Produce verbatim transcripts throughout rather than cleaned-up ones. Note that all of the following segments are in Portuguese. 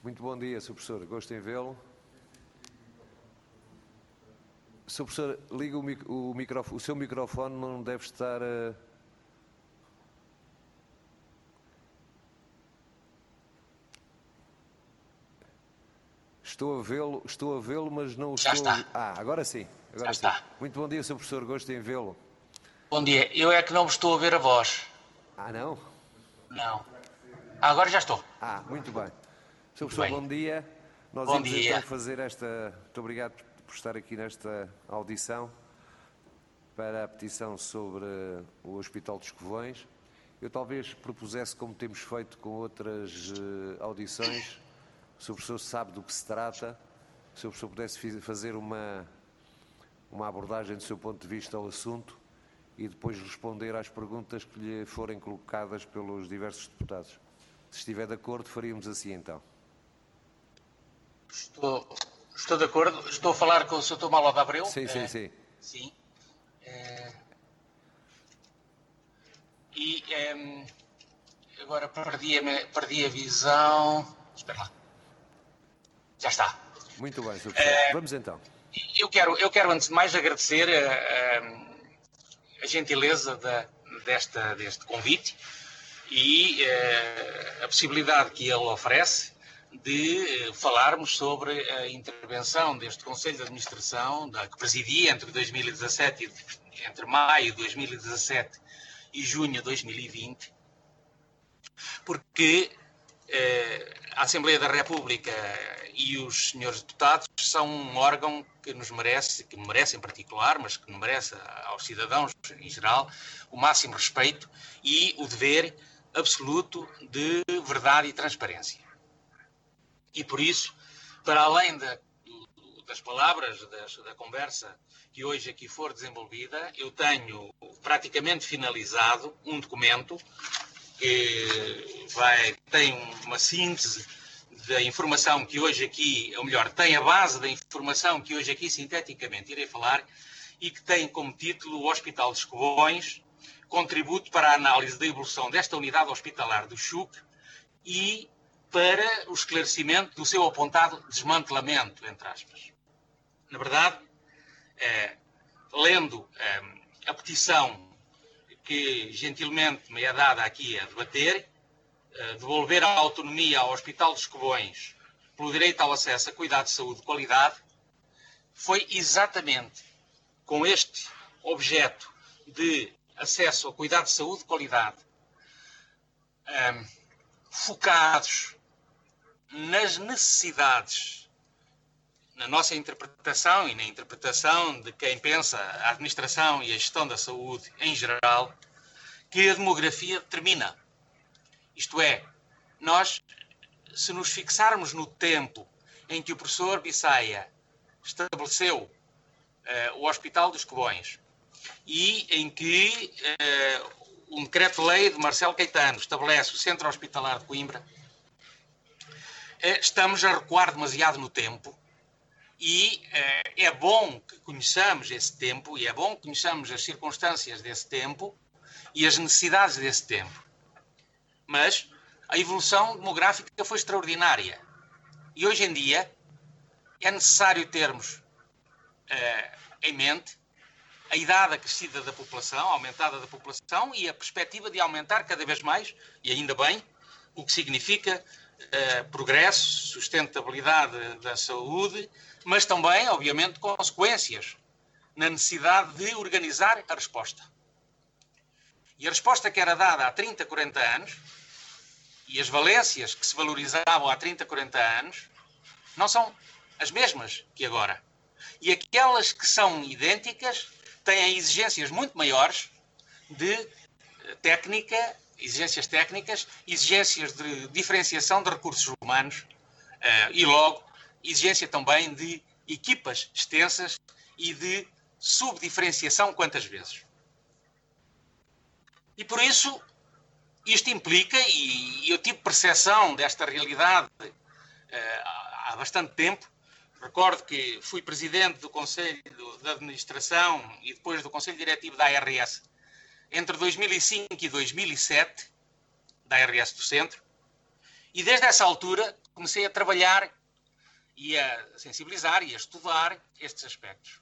Muito bom dia, senhor Professor. Gosto em vê-lo. senhor Professor, liga o, mic o, microfone. O seu microfone não deve estar... Uh... Estou a vê-lo, estou a vê-lo, mas não o Já estou... está. Ah, agora sim. Agora Já sim. está. Muito bom dia, senhor Professor. Gosto em vê-lo. Bom dia. Eu é que não estou a ver a voz. Ah, não? Não. Ah, agora já estou. Ah, muito bem. senhor Muito Professor, bem. bom dia. Nós Bom íamos dia. então fazer esta... Muito obrigado por estar aqui nesta audição para a petição sobre o Hospital dos Covões. Eu talvez propusesse, como temos feito com outras uh, audições, se o professor sabe do que se trata, se o professor pudesse fazer uma, uma abordagem do seu ponto de vista ao assunto e depois responder às perguntas que lhe forem colocadas pelos diversos deputados. Se estiver de acordo, faríamos assim então. Estou, estou de acordo. Estou a falar com o senhor Malo de Abreu? Sim, sim, é, sim. Sim. É, e é, agora perdi a, perdi a visão. Espera lá. Já está. Muito bem, senhor Professor. É, Vamos então. Eu quero, eu quero, antes de mais, agradecer a, a, a gentileza da, desta, deste convite e a, a possibilidade que ele oferece de falarmos sobre a intervenção deste Conselho de Administração, da, que presidia entre dois mil e dezassete, entre maio de dois mil e dezassete e junho de dois mil e vinte, porque eh, a Assembleia da República e os senhores deputados são um órgão que nos merece, que me merece em particular, mas que merece aos cidadãos em geral, o máximo respeito e o dever absoluto de verdade e transparência. E por isso, para além da, das palavras, das, da conversa que hoje aqui for desenvolvida, eu tenho praticamente finalizado um documento que vai, tem uma síntese da informação que hoje aqui, ou melhor, tem a base da informação que hoje aqui sinteticamente irei falar e que tem como título o Hospital dos Covões, contributo para a análise da evolução desta unidade hospitalar do C H U C e para o esclarecimento do seu apontado desmantelamento, entre aspas. Na verdade, eh, lendo eh, a petição que gentilmente me é dada aqui a debater, eh, devolver a autonomia ao Hospital dos Covões pelo direito ao acesso a cuidados de saúde de qualidade, foi exatamente com este objeto de acesso a cuidados de saúde de qualidade, eh, focados nas necessidades, na nossa interpretação e na interpretação de quem pensa a administração e a gestão da saúde em geral, que a demografia determina. Isto é, nós, se nos fixarmos no tempo em que o professor Bissaia estabeleceu uh, o Hospital dos Covões e em que uh, um decreto-lei de Marcelo Caetano estabelece o Centro Hospitalar de Coimbra, estamos a recuar demasiado no tempo e eh, é bom que conheçamos esse tempo e é bom que conheçamos as circunstâncias desse tempo e as necessidades desse tempo. Mas a evolução demográfica foi extraordinária e hoje em dia é necessário termos eh, em mente a idade acrescida da população, aumentada da população e a perspectiva de aumentar cada vez mais, e ainda bem, o que significa Uh, progresso, sustentabilidade da saúde, mas também, obviamente, consequências na necessidade de organizar a resposta. E a resposta que era dada há trinta, quarenta anos e as valências que se valorizavam há trinta, quarenta anos não são as mesmas que agora. E aquelas que são idênticas têm exigências muito maiores de técnica, exigências técnicas, exigências de diferenciação de recursos humanos uh, e, logo, exigência também de equipas extensas e de subdiferenciação quantas vezes. E, por isso, isto implica, e eu tive percepção desta realidade uh, há bastante tempo. Recordo que fui presidente do Conselho de Administração e depois do Conselho Diretivo da A R S entre dois mil e cinco e dois mil e sete, da A R S do Centro, e desde essa altura comecei a trabalhar e a sensibilizar e a estudar estes aspectos.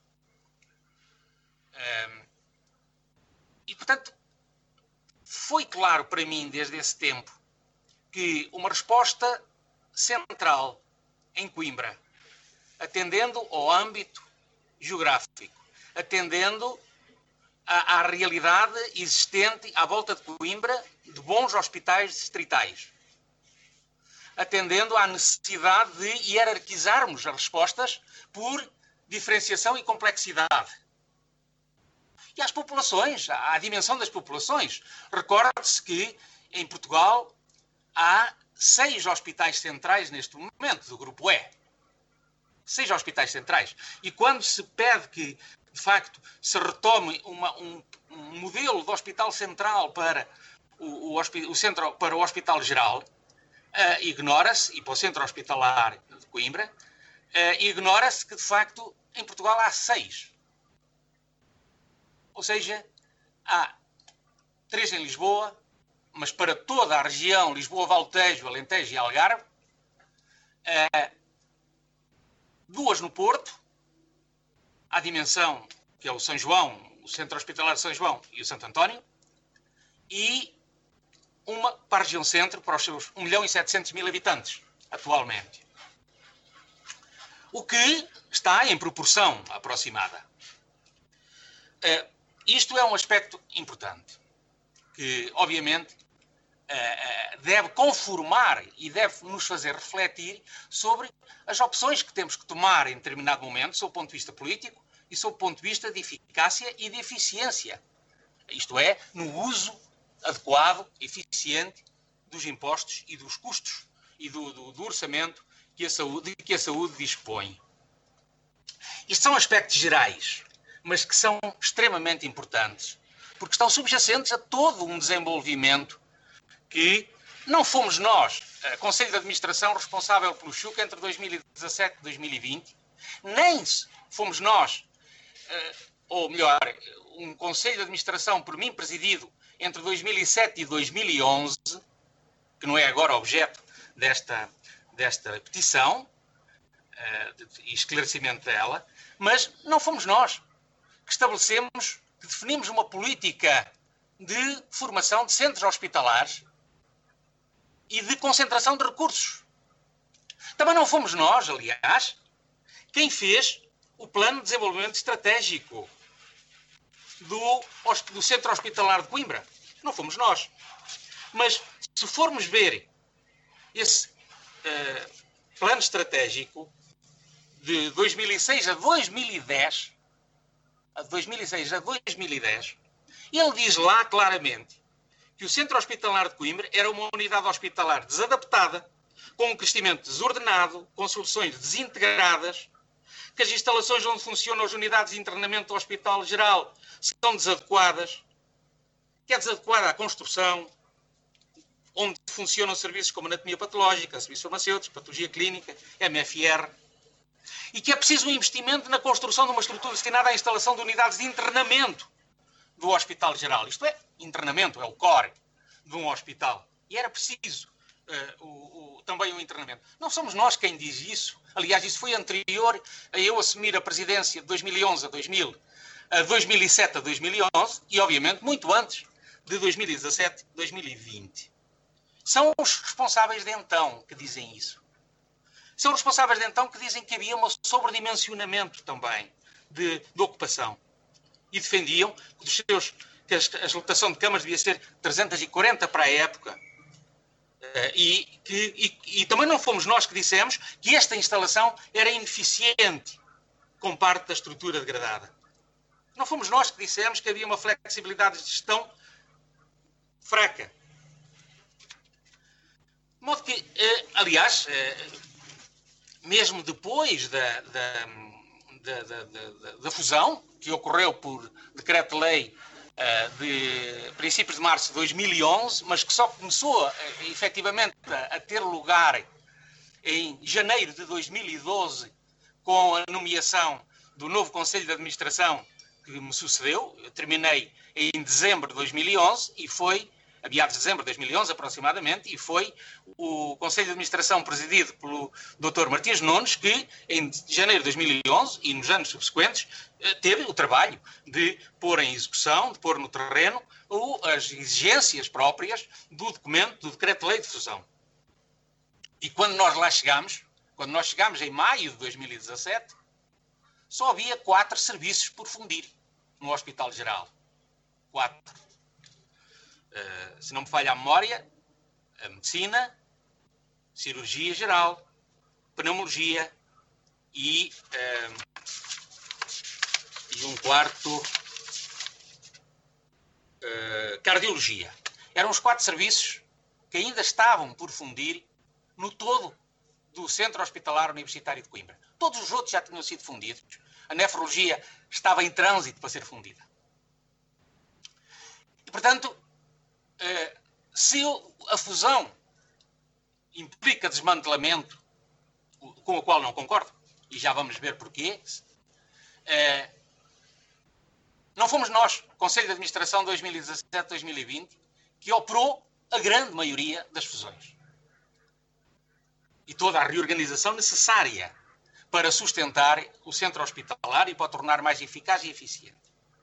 Um, e, portanto, foi claro para mim, desde esse tempo, que uma resposta central em Coimbra, atendendo ao âmbito geográfico, atendendo à, à realidade existente à volta de Coimbra de bons hospitais distritais, atendendo à necessidade de hierarquizarmos as respostas por diferenciação e complexidade. E às populações, à dimensão das populações. Recorde-se que em Portugal há seis hospitais centrais neste momento, do grupo E. Seis hospitais centrais. E quando se pede que, de facto, se retome uma, um, um modelo de hospital central para o, o, o, centro, para o Hospital Geral, uh, ignora-se, e para o Centro Hospitalar de Coimbra, uh, ignora-se que, de facto, em Portugal há seis. Ou seja, há três em Lisboa, mas para toda a região, Lisboa, Valtejo, Alentejo e Algarve, uh, duas no Porto, à dimensão que é o São João, o Centro Hospitalar de São João e o Santo António, e uma para a região centro, para os seus um milhão e setecentos mil habitantes, atualmente. O que está em proporção aproximada. Uh, isto é um aspecto importante, que, obviamente, uh, uh, deve conformar e deve nos fazer refletir sobre as opções que temos que tomar em determinado momento, sob o ponto de vista político e sob o ponto de vista de eficácia e de eficiência. Isto é, no uso adequado, eficiente dos impostos e dos custos e do, do, do orçamento que a saúde, que a saúde dispõe. Isto são aspectos gerais, mas que são extremamente importantes, porque estão subjacentes a todo um desenvolvimento que não fomos nós, a Conselho de Administração responsável pelo Chuca entre dois mil e dezassete e dois mil e vinte, nem fomos nós, ou melhor, um Conselho de Administração por mim presidido entre dois mil e sete e dois mil e onze, que não é agora objeto desta, desta petição e esclarecimento dela, mas não fomos nós que estabelecemos, que definimos uma política de formação de centros hospitalares e de concentração de recursos. Também não fomos nós, aliás, quem fez o Plano de Desenvolvimento Estratégico do, do Centro Hospitalar de Coimbra. Não fomos nós. Mas, se formos ver esse uh, plano estratégico de dois mil e seis a dois mil e dez, a dois mil e seis a dois mil e dez, ele diz lá claramente que o Centro Hospitalar de Coimbra era uma unidade hospitalar desadaptada, com um crescimento desordenado, com soluções desintegradas, que as instalações onde funcionam as unidades de internamento do Hospital Geral são desadequadas, que é desadequada à construção, onde funcionam serviços como anatomia patológica, serviços farmacêuticos, patologia clínica, M F R, e que é preciso um investimento na construção de uma estrutura destinada à instalação de unidades de internamento do Hospital Geral. Isto é, internamento, é o core de um hospital. E era preciso uh, o, o, também o internamento. Não somos nós quem diz isso. Aliás, isso foi anterior a eu assumir a presidência de dois mil e onze a dois mil, a dois mil e sete a dois mil e onze e, obviamente, muito antes de dois mil e dezassete a dois mil e vinte. São os responsáveis de então que dizem isso. São os responsáveis de então que dizem que havia um sobredimensionamento também de, de ocupação. E defendiam que, dos seus, que a lotação de camas devia ser trezentos e quarenta para a época. E, que, e, e também não fomos nós que dissemos que esta instalação era ineficiente com parte da estrutura degradada. Não fomos nós que dissemos que havia uma flexibilidade de gestão fraca. De modo que, eh, aliás, eh, mesmo depois da, da, da, da, da, da fusão, que ocorreu por decreto-lei uh, de princípios de março de dois mil e onze, mas que só começou uh, efetivamente a, a ter lugar em janeiro de dois mil e doze, com a nomeação do novo Conselho de Administração que me sucedeu. Eu terminei em dezembro de dois mil e onze e foi a meados de dezembro de dois mil e onze, aproximadamente, e foi o Conselho de Administração presidido pelo doutor Martins Nunes que, em janeiro de dois mil e onze e nos anos subsequentes, teve o trabalho de pôr em execução, de pôr no terreno as exigências próprias do documento, do Decreto-Lei de Fusão. E quando nós lá chegámos, quando nós chegámos em maio de dois mil e dezassete, só havia quatro serviços por fundir no Hospital Geral. Quatro. Uh, se não me falha a memória, a medicina, cirurgia geral, pneumologia e, uh, e um quarto, uh, cardiologia. Eram os quatro serviços que ainda estavam por fundir no todo do Centro Hospitalar Universitário de Coimbra. Todos os outros já tinham sido fundidos. A nefrologia estava em trânsito para ser fundida. E, portanto, se a fusão implica desmantelamento, com o qual não concordo, e já vamos ver porquê, não fomos nós, Conselho de Administração dois mil e dezassete a dois mil e vinte, que operou a grande maioria das fusões. E toda a reorganização necessária para sustentar o centro hospitalar e para o tornar mais eficaz e eficiente.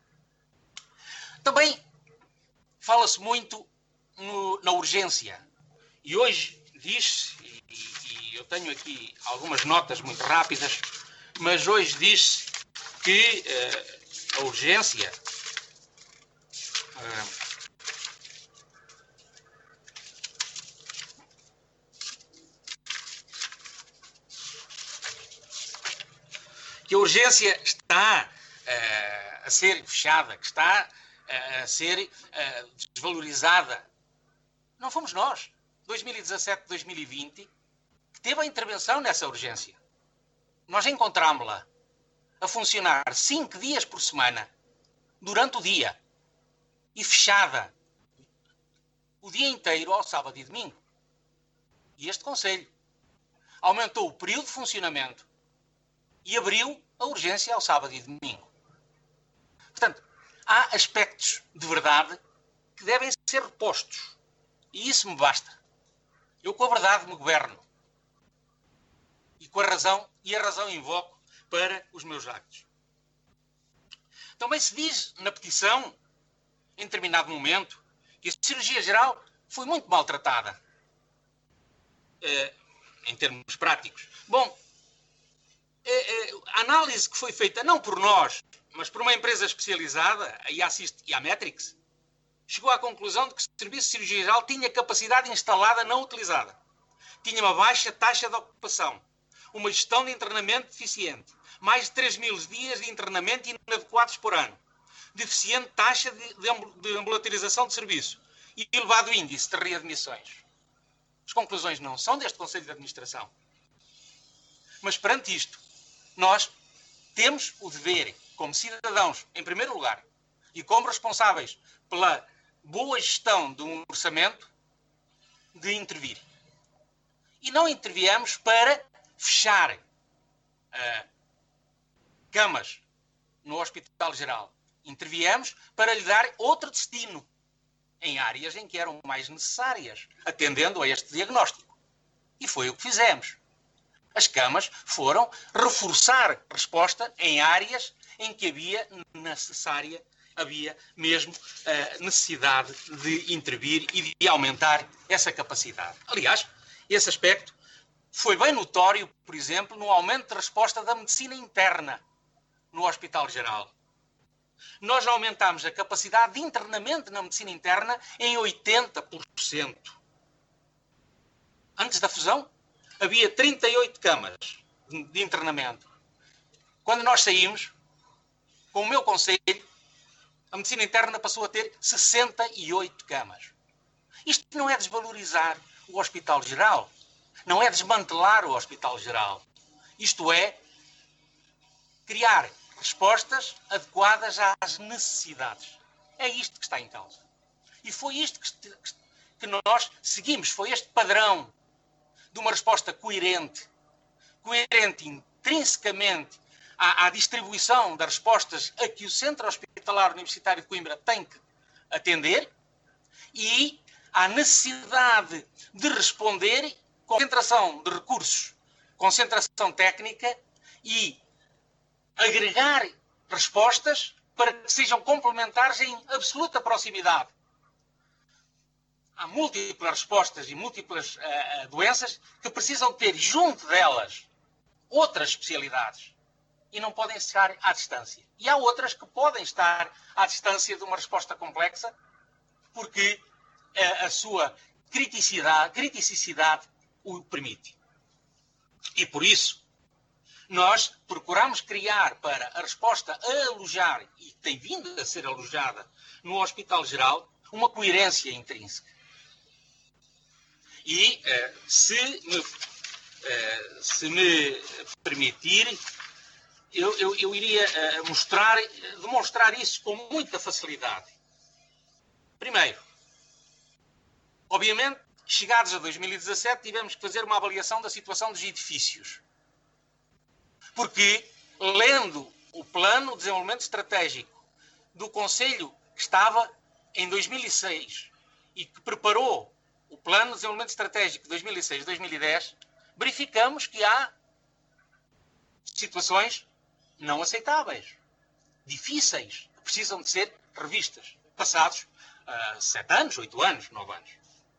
Também fala-se muito no, na urgência. E hoje diz-se, e, e eu tenho aqui algumas notas muito rápidas, mas hoje diz-se que uh, a urgência uh, que a urgência está uh, a ser fechada, que está uh, a ser uh, desvalorizada. Não fomos nós, dois mil e dezassete, dois mil e vinte, que teve a intervenção nessa urgência. Nós encontrámos-la a funcionar cinco dias por semana, durante o dia, e fechada o dia inteiro ao sábado e domingo. E este Conselho aumentou o período de funcionamento e abriu a urgência ao sábado e domingo. Portanto, há aspectos de verdade que devem ser repostos. E isso me basta. Eu com a verdade me governo. E com a razão, e a razão invoco para os meus actos. Também se diz na petição, em determinado momento, que a cirurgia geral foi muito maltratada. Eh, em termos práticos. Bom, a análise que foi feita, não por nós, mas por uma empresa especializada, a Iassist e a Metrix, chegou à conclusão de que o serviço de cirurgia geral tinha capacidade instalada não utilizada. Tinha uma baixa taxa de ocupação, uma gestão de internamento deficiente, mais de três mil dias de internamento inadequados por ano, deficiente taxa de, de ambulatorização de serviço e elevado índice de readmissões. As conclusões não são deste Conselho de Administração. Mas perante isto, nós temos o dever, como cidadãos, em primeiro lugar, e como responsáveis pela boa gestão de um orçamento, de intervir. E não interviemos para fechar uh, camas no Hospital Geral. Interviemos para lhe dar outro destino em áreas em que eram mais necessárias, atendendo a este diagnóstico. E foi o que fizemos. As camas foram reforçar resposta em áreas em que havia necessária, havia mesmo uh, necessidade de intervir e de aumentar essa capacidade. Aliás, esse aspecto foi bem notório, por exemplo, no aumento de resposta da medicina interna no Hospital Geral. Nós aumentámos a capacidade de internamento na medicina interna em oitenta por cento. Antes da fusão, havia trinta e oito camas de internamento. Quando nós saímos, com o meu conselho, a medicina interna passou a ter sessenta e oito camas. Isto não é desvalorizar o Hospital Geral. Não é desmantelar o Hospital Geral. Isto é criar respostas adequadas às necessidades. É isto que está em causa. E foi isto que, que nós seguimos. Foi este padrão de uma resposta coerente, coerente intrinsecamente à, à distribuição das respostas a que o Centro Hospitalar Universitário de Coimbra tem que atender e à necessidade de responder, concentração de recursos, concentração técnica e agregar respostas para que sejam complementares em absoluta proximidade. Há múltiplas respostas e múltiplas uh, doenças que precisam ter junto delas outras especialidades e não podem estar à distância. E há outras que podem estar à distância de uma resposta complexa porque uh, a sua criticidade, criticidade o permite. E por isso, nós procuramos criar para a resposta a alojar, e tem vindo a ser alojada no Hospital Geral, uma coerência intrínseca. E, eh, se, me, eh, se me permitir, eu, eu, eu iria eh, mostrar, demonstrar isso com muita facilidade. Primeiro, obviamente, chegados a dois mil e dezassete, tivemos que fazer uma avaliação da situação dos edifícios. Porque, lendo o plano de desenvolvimento estratégico do Conselho que estava em dois mil e seis e que preparou o plano de desenvolvimento estratégico de dois mil e seis a dois mil e dez, verificamos que há situações não aceitáveis, difíceis, que precisam de ser revistas, passados uh, sete anos, oito anos, nove anos.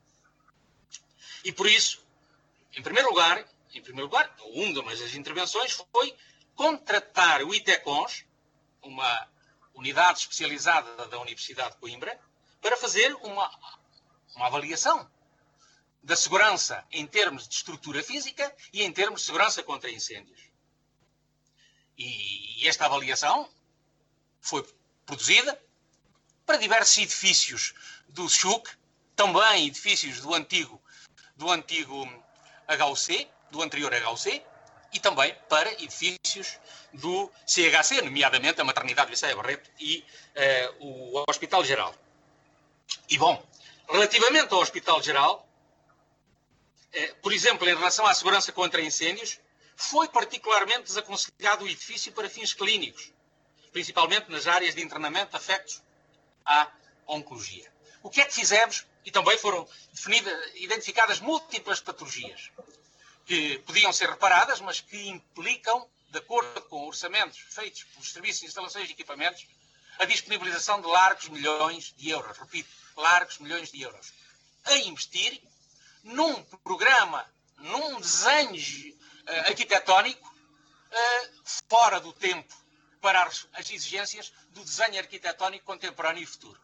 E por isso, em primeiro lugar, em primeiro lugar, uma das intervenções foi contratar o ITECONS, uma unidade especializada da Universidade de Coimbra, para fazer uma, uma avaliação da segurança em termos de estrutura física e em termos de segurança contra incêndios. E esta avaliação foi produzida para diversos edifícios do S H U C, também edifícios do antigo, do antigo H U C, do anterior H U C, e também para edifícios do C H C, nomeadamente a Maternidade Vissaia Barreto e uh, o Hospital Geral. E, bom, relativamente ao Hospital Geral, uh, por exemplo, em relação à segurança contra incêndios, foi particularmente desaconselhado o edifício para fins clínicos, principalmente nas áreas de internamento afetos à oncologia. O que é que fizemos? E também foram definidas, identificadas múltiplas patologias que podiam ser reparadas, mas que implicam, de acordo com orçamentos feitos pelos serviços de instalações e equipamentos, a disponibilização de largos milhões de euros. Repito, largos milhões de euros. A investir num programa, num desenho uh, arquitetónico uh, fora do tempo para as, as exigências do desenho arquitetónico contemporâneo e futuro.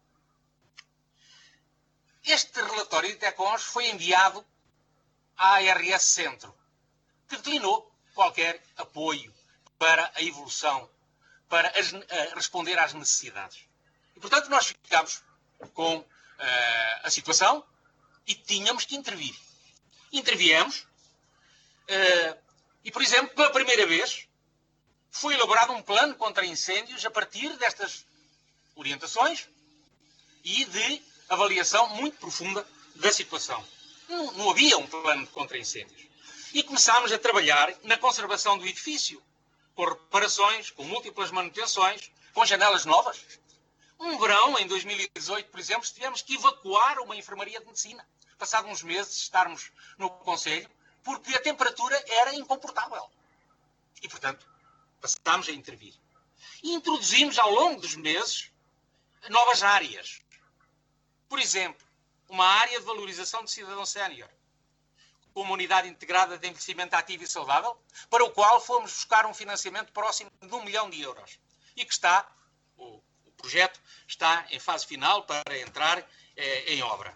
Este relatório de ITECONS foi enviado à A R S Centro, que declinou qualquer apoio para a evolução, para as, uh, responder às necessidades. E, portanto, nós ficámos com uh, a situação e tínhamos que intervir. Interviemos uh, e, por exemplo, pela primeira vez, foi elaborado um plano contra incêndios a partir destas orientações e de avaliação muito profunda da situação. Não, não havia um plano contra incêndios. E começámos a trabalhar na conservação do edifício, com reparações, com múltiplas manutenções, com janelas novas. Um verão, em dois mil e dezoito, por exemplo, tivemos que evacuar uma enfermaria de medicina. Passado uns meses de estarmos no Conselho, porque a temperatura era incomportável. E, portanto, passámos a intervir. E introduzimos, ao longo dos meses, novas áreas. Por exemplo, uma área de valorização de cidadão sénior, com uma unidade integrada de envelhecimento ativo e saudável, para o qual fomos buscar um financiamento próximo de um milhão de euros. E que está, o, o projeto está em fase final para entrar eh, em obra.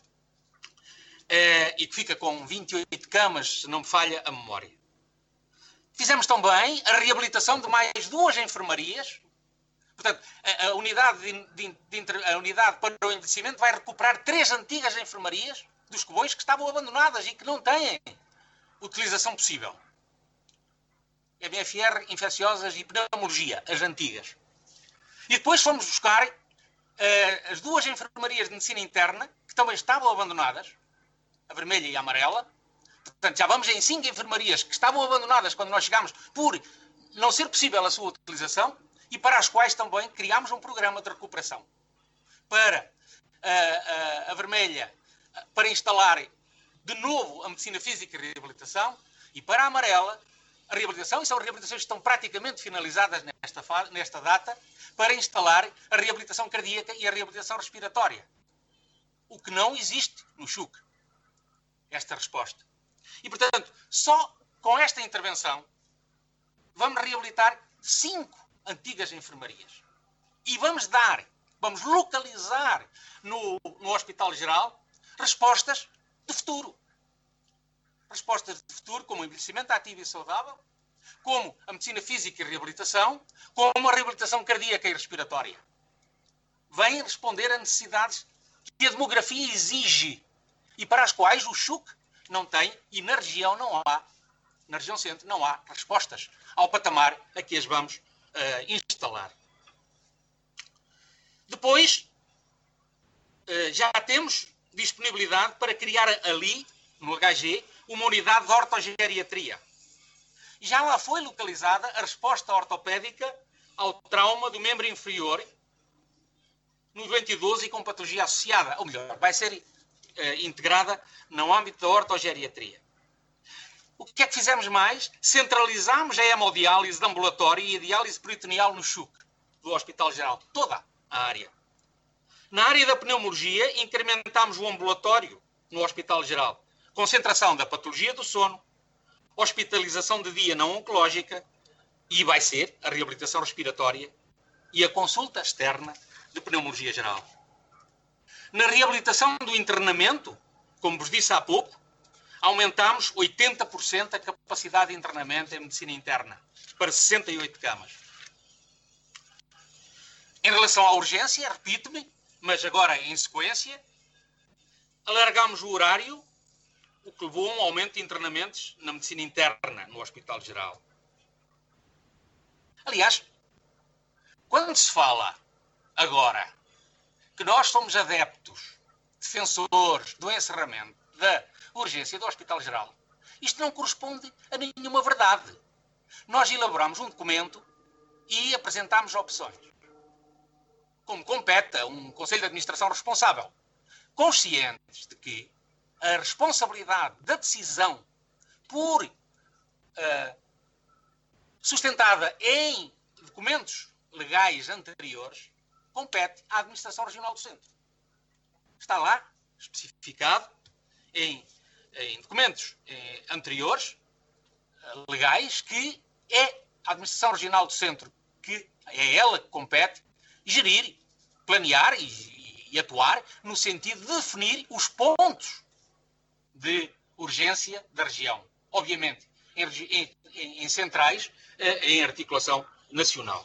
Eh, e que fica com vinte e oito camas, se não me falha a memória. Fizemos também a reabilitação de mais duas enfermarias. Portanto, a, a, unidade de, de, de, a unidade para o envelhecimento vai recuperar três antigas enfermarias dos Covões que estavam abandonadas e que não têm utilização possível. M F R, infecciosas e pneumologia, as antigas. E depois fomos buscar uh, as duas enfermarias de medicina interna que também estavam abandonadas, a vermelha e a amarela. Portanto, já vamos em cinco enfermarias que estavam abandonadas quando nós chegámos por não ser possível a sua utilização e para as quais também criámos um programa de recuperação para a, a, a vermelha para instalar de novo a medicina física e a reabilitação, e para a amarela a reabilitação, e são reabilitações que estão praticamente finalizadas nesta, fase, nesta data, para instalar a reabilitação cardíaca e a reabilitação respiratória. O que não existe no C H U C, esta resposta. E, portanto, só com esta intervenção vamos reabilitar cinco antigas enfermarias. E vamos dar, vamos localizar no, no Hospital Geral respostas de futuro. Respostas de futuro como o envelhecimento ativo e saudável, como a medicina física e reabilitação, como a reabilitação cardíaca e respiratória. Vêm responder a necessidades que a demografia exige e para as quais o C H U C não tem, e na região não há, na região centro não há respostas ao patamar a que as vamos uh, instalar. Depois, uh, já temos disponibilidade para criar ali, no H G, uma unidade de ortogeriatria. Já lá foi localizada a resposta ortopédica ao trauma do membro inferior no doente idoso e com patologia associada. Ou melhor, vai ser uh, integrada no âmbito da ortogeriatria. O que é que fizemos mais? Centralizámos a hemodiálise de ambulatório e a diálise peritoneal no C H U C, do Hospital Geral. Toda a área. Na área da pneumologia, incrementámos o ambulatório no Hospital Geral. Concentração da patologia do sono, hospitalização de dia não oncológica e vai ser a reabilitação respiratória e a consulta externa de pneumologia geral. Na reabilitação do internamento, como vos disse há pouco, aumentámos oitenta por cento a capacidade de internamento em medicina interna, para sessenta e oito camas. Em relação à urgência, repito-me, mas agora em sequência, alargámos o horário, o que levou a um aumento de internamentos na medicina interna no Hospital Geral. Aliás, quando se fala agora que nós somos adeptos, defensores do encerramento da urgência do Hospital Geral, isto não corresponde a nenhuma verdade. Nós elaboramos um documento e apresentámos opções, como compete a um Conselho de Administração responsável, conscientes de que a responsabilidade da decisão por uh, sustentada em documentos legais anteriores compete à Administração Regional do Centro. Está lá especificado em, em documentos em, anteriores uh, legais que é a Administração Regional do Centro, que é ela que compete gerir, planear e, e atuar no sentido de definir os pontos de urgência da região. Obviamente, em, em, em centrais, em articulação nacional.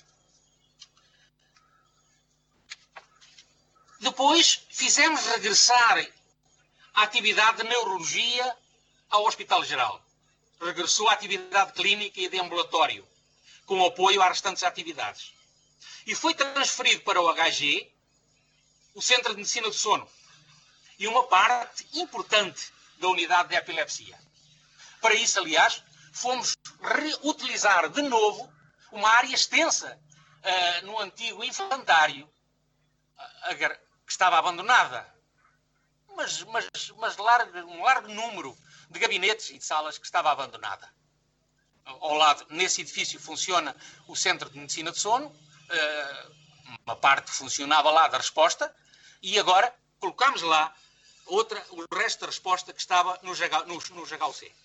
Depois, fizemos regressar a atividade de neurologia ao Hospital Geral. Regressou a atividade clínica e de ambulatório, com apoio às restantes atividades. E foi transferido para o H G o Centro de Medicina do Sono e uma parte importante da unidade de epilepsia. Para isso, aliás, fomos reutilizar de novo uma área extensa uh, no antigo infantário, uh, que estava abandonada, mas, mas, mas largo, um largo número de gabinetes e de salas que estava abandonada. Ao lado, nesse edifício, funciona o Centro de Medicina do Sono, uh, uma parte funcionava lá da resposta, e agora colocámos lá outra, o resto da resposta que estava no, no, no H U C.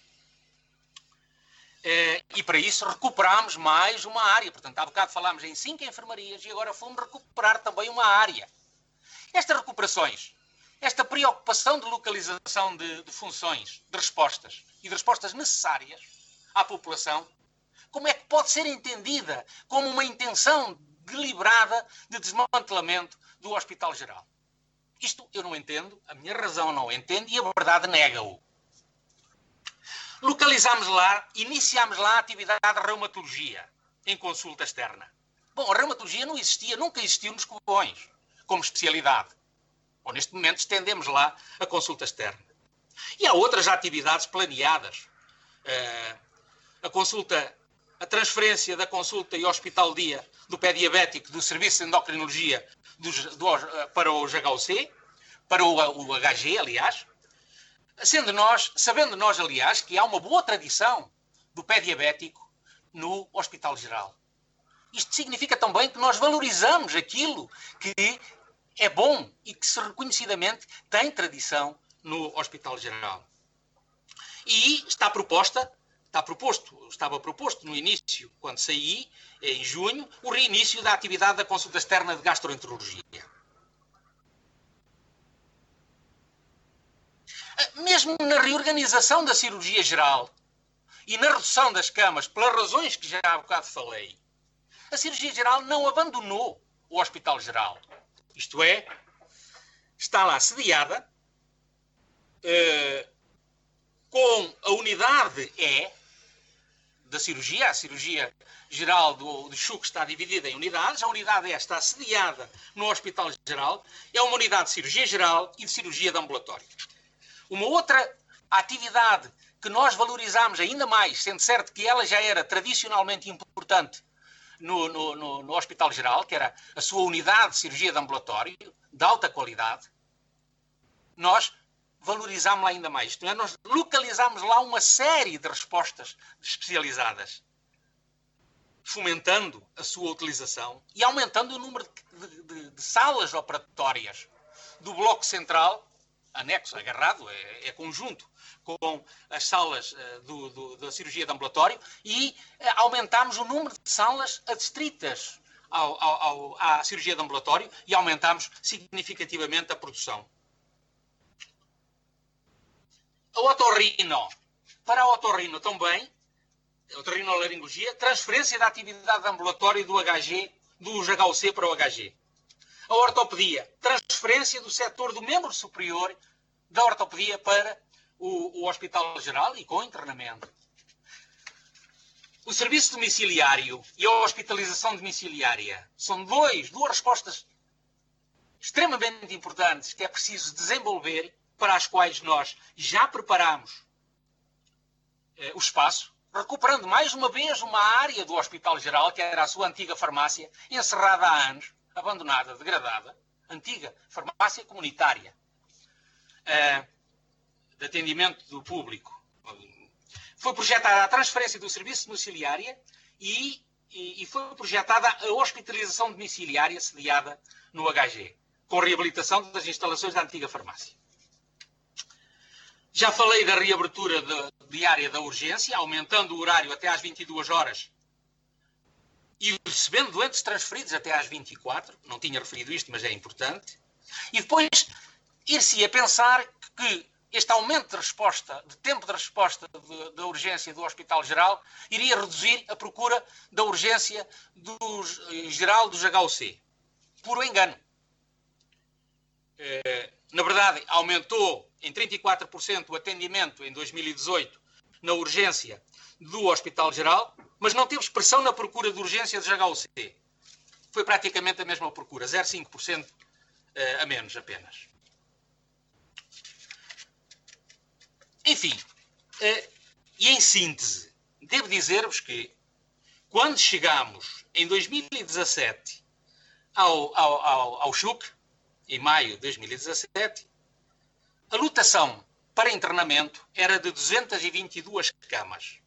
Eh, e para isso recuperámos mais uma área. Portanto, há bocado falámos em cinco enfermarias e agora fomos recuperar também uma área. Estas recuperações, esta preocupação de localização de, de funções, de respostas e de respostas necessárias à população, como é que pode ser entendida como uma intenção deliberada de desmantelamento do Hospital Geral? Isto eu não entendo, a minha razão não entende e a verdade nega-o. Localizámos lá, iniciámos lá a atividade de reumatologia, em consulta externa. Bom, a reumatologia não existia, nunca existiu nos Covões, como especialidade. Bom, neste momento estendemos lá a consulta externa. E há outras atividades planeadas. Uh, a consulta a transferência da consulta e hospital-dia do pé diabético do Serviço de Endocrinologia do, do, para os H U C, para o, o H G, aliás, sendo nós, sabendo nós, aliás, que há uma boa tradição do pé diabético no Hospital Geral. Isto significa também que nós valorizamos aquilo que é bom e que se reconhecidamente tem tradição no Hospital Geral. E está proposta, está proposto, estava proposto no início, quando saí, em junho, o reinício da atividade da consulta externa de gastroenterologia. Mesmo na reorganização da cirurgia geral e na redução das camas, pelas razões que já há bocado falei, a cirurgia geral não abandonou o Hospital Geral. Isto é, está lá sediada, eh, com a unidade E da cirurgia, a cirurgia geral do, do C H U C está dividida em unidades, a unidade E está sediada no Hospital Geral, é uma unidade de cirurgia geral e de cirurgia de ambulatório. Uma outra atividade que nós valorizamos ainda mais, sendo certo que ela já era tradicionalmente importante no, no, no, no Hospital Geral, que era a sua unidade de cirurgia de ambulatório, de alta qualidade, nós valorizámos-la ainda mais. Isto é, nós localizámos lá uma série de respostas especializadas, fomentando a sua utilização e aumentando o número de, de, de, de salas operatórias do bloco central, anexo, agarrado, é, é conjunto com as salas uh, do, do, da cirurgia de ambulatório e uh, aumentámos o número de salas adstritas ao, ao, ao, à cirurgia de ambulatório e aumentámos significativamente a produção. A otorrino. Para a otorrino também, a otorrinolaringologia, transferência da atividade de ambulatório do H G, dos H U C para o H G. A ortopedia, transferência do setor do membro superior da ortopedia para o, o Hospital Geral e com internamento. O serviço domiciliário e a hospitalização domiciliária são dois, duas respostas extremamente importantes que é preciso desenvolver, para as quais nós já preparamos eh, o espaço, recuperando mais uma vez uma área do Hospital Geral, que era a sua antiga farmácia, encerrada há anos, abandonada, degradada, antiga farmácia comunitária, uh, de atendimento do público. Foi projetada a transferência do serviço domiciliária e, e, e foi projetada a hospitalização domiciliária sediada no H G, com reabilitação das instalações da antiga farmácia. Já falei da reabertura de, diária da urgência, aumentando o horário até às vinte e duas horas, e recebendo doentes transferidos até às vinte e quatro, não tinha referido isto, mas é importante. E depois ir-se a pensar que este aumento de resposta, de tempo de resposta de, da urgência do Hospital Geral, iria reduzir a procura da urgência dos, geral dos H U C. Puro engano. Eh, na verdade, aumentou em trinta e quatro por cento o atendimento em dois mil e dezoito na urgência do Hospital Geral, mas não teve expressão na procura de urgência dos H U C. Foi praticamente a mesma procura, zero vírgula cinco por cento a menos apenas. Enfim, e em síntese, devo dizer-vos que quando chegamos em dois mil e dezassete ao, ao, ao, ao C H U C, em maio de dois mil e dezassete, a lotação para internamento era de duzentas e vinte e duas camas.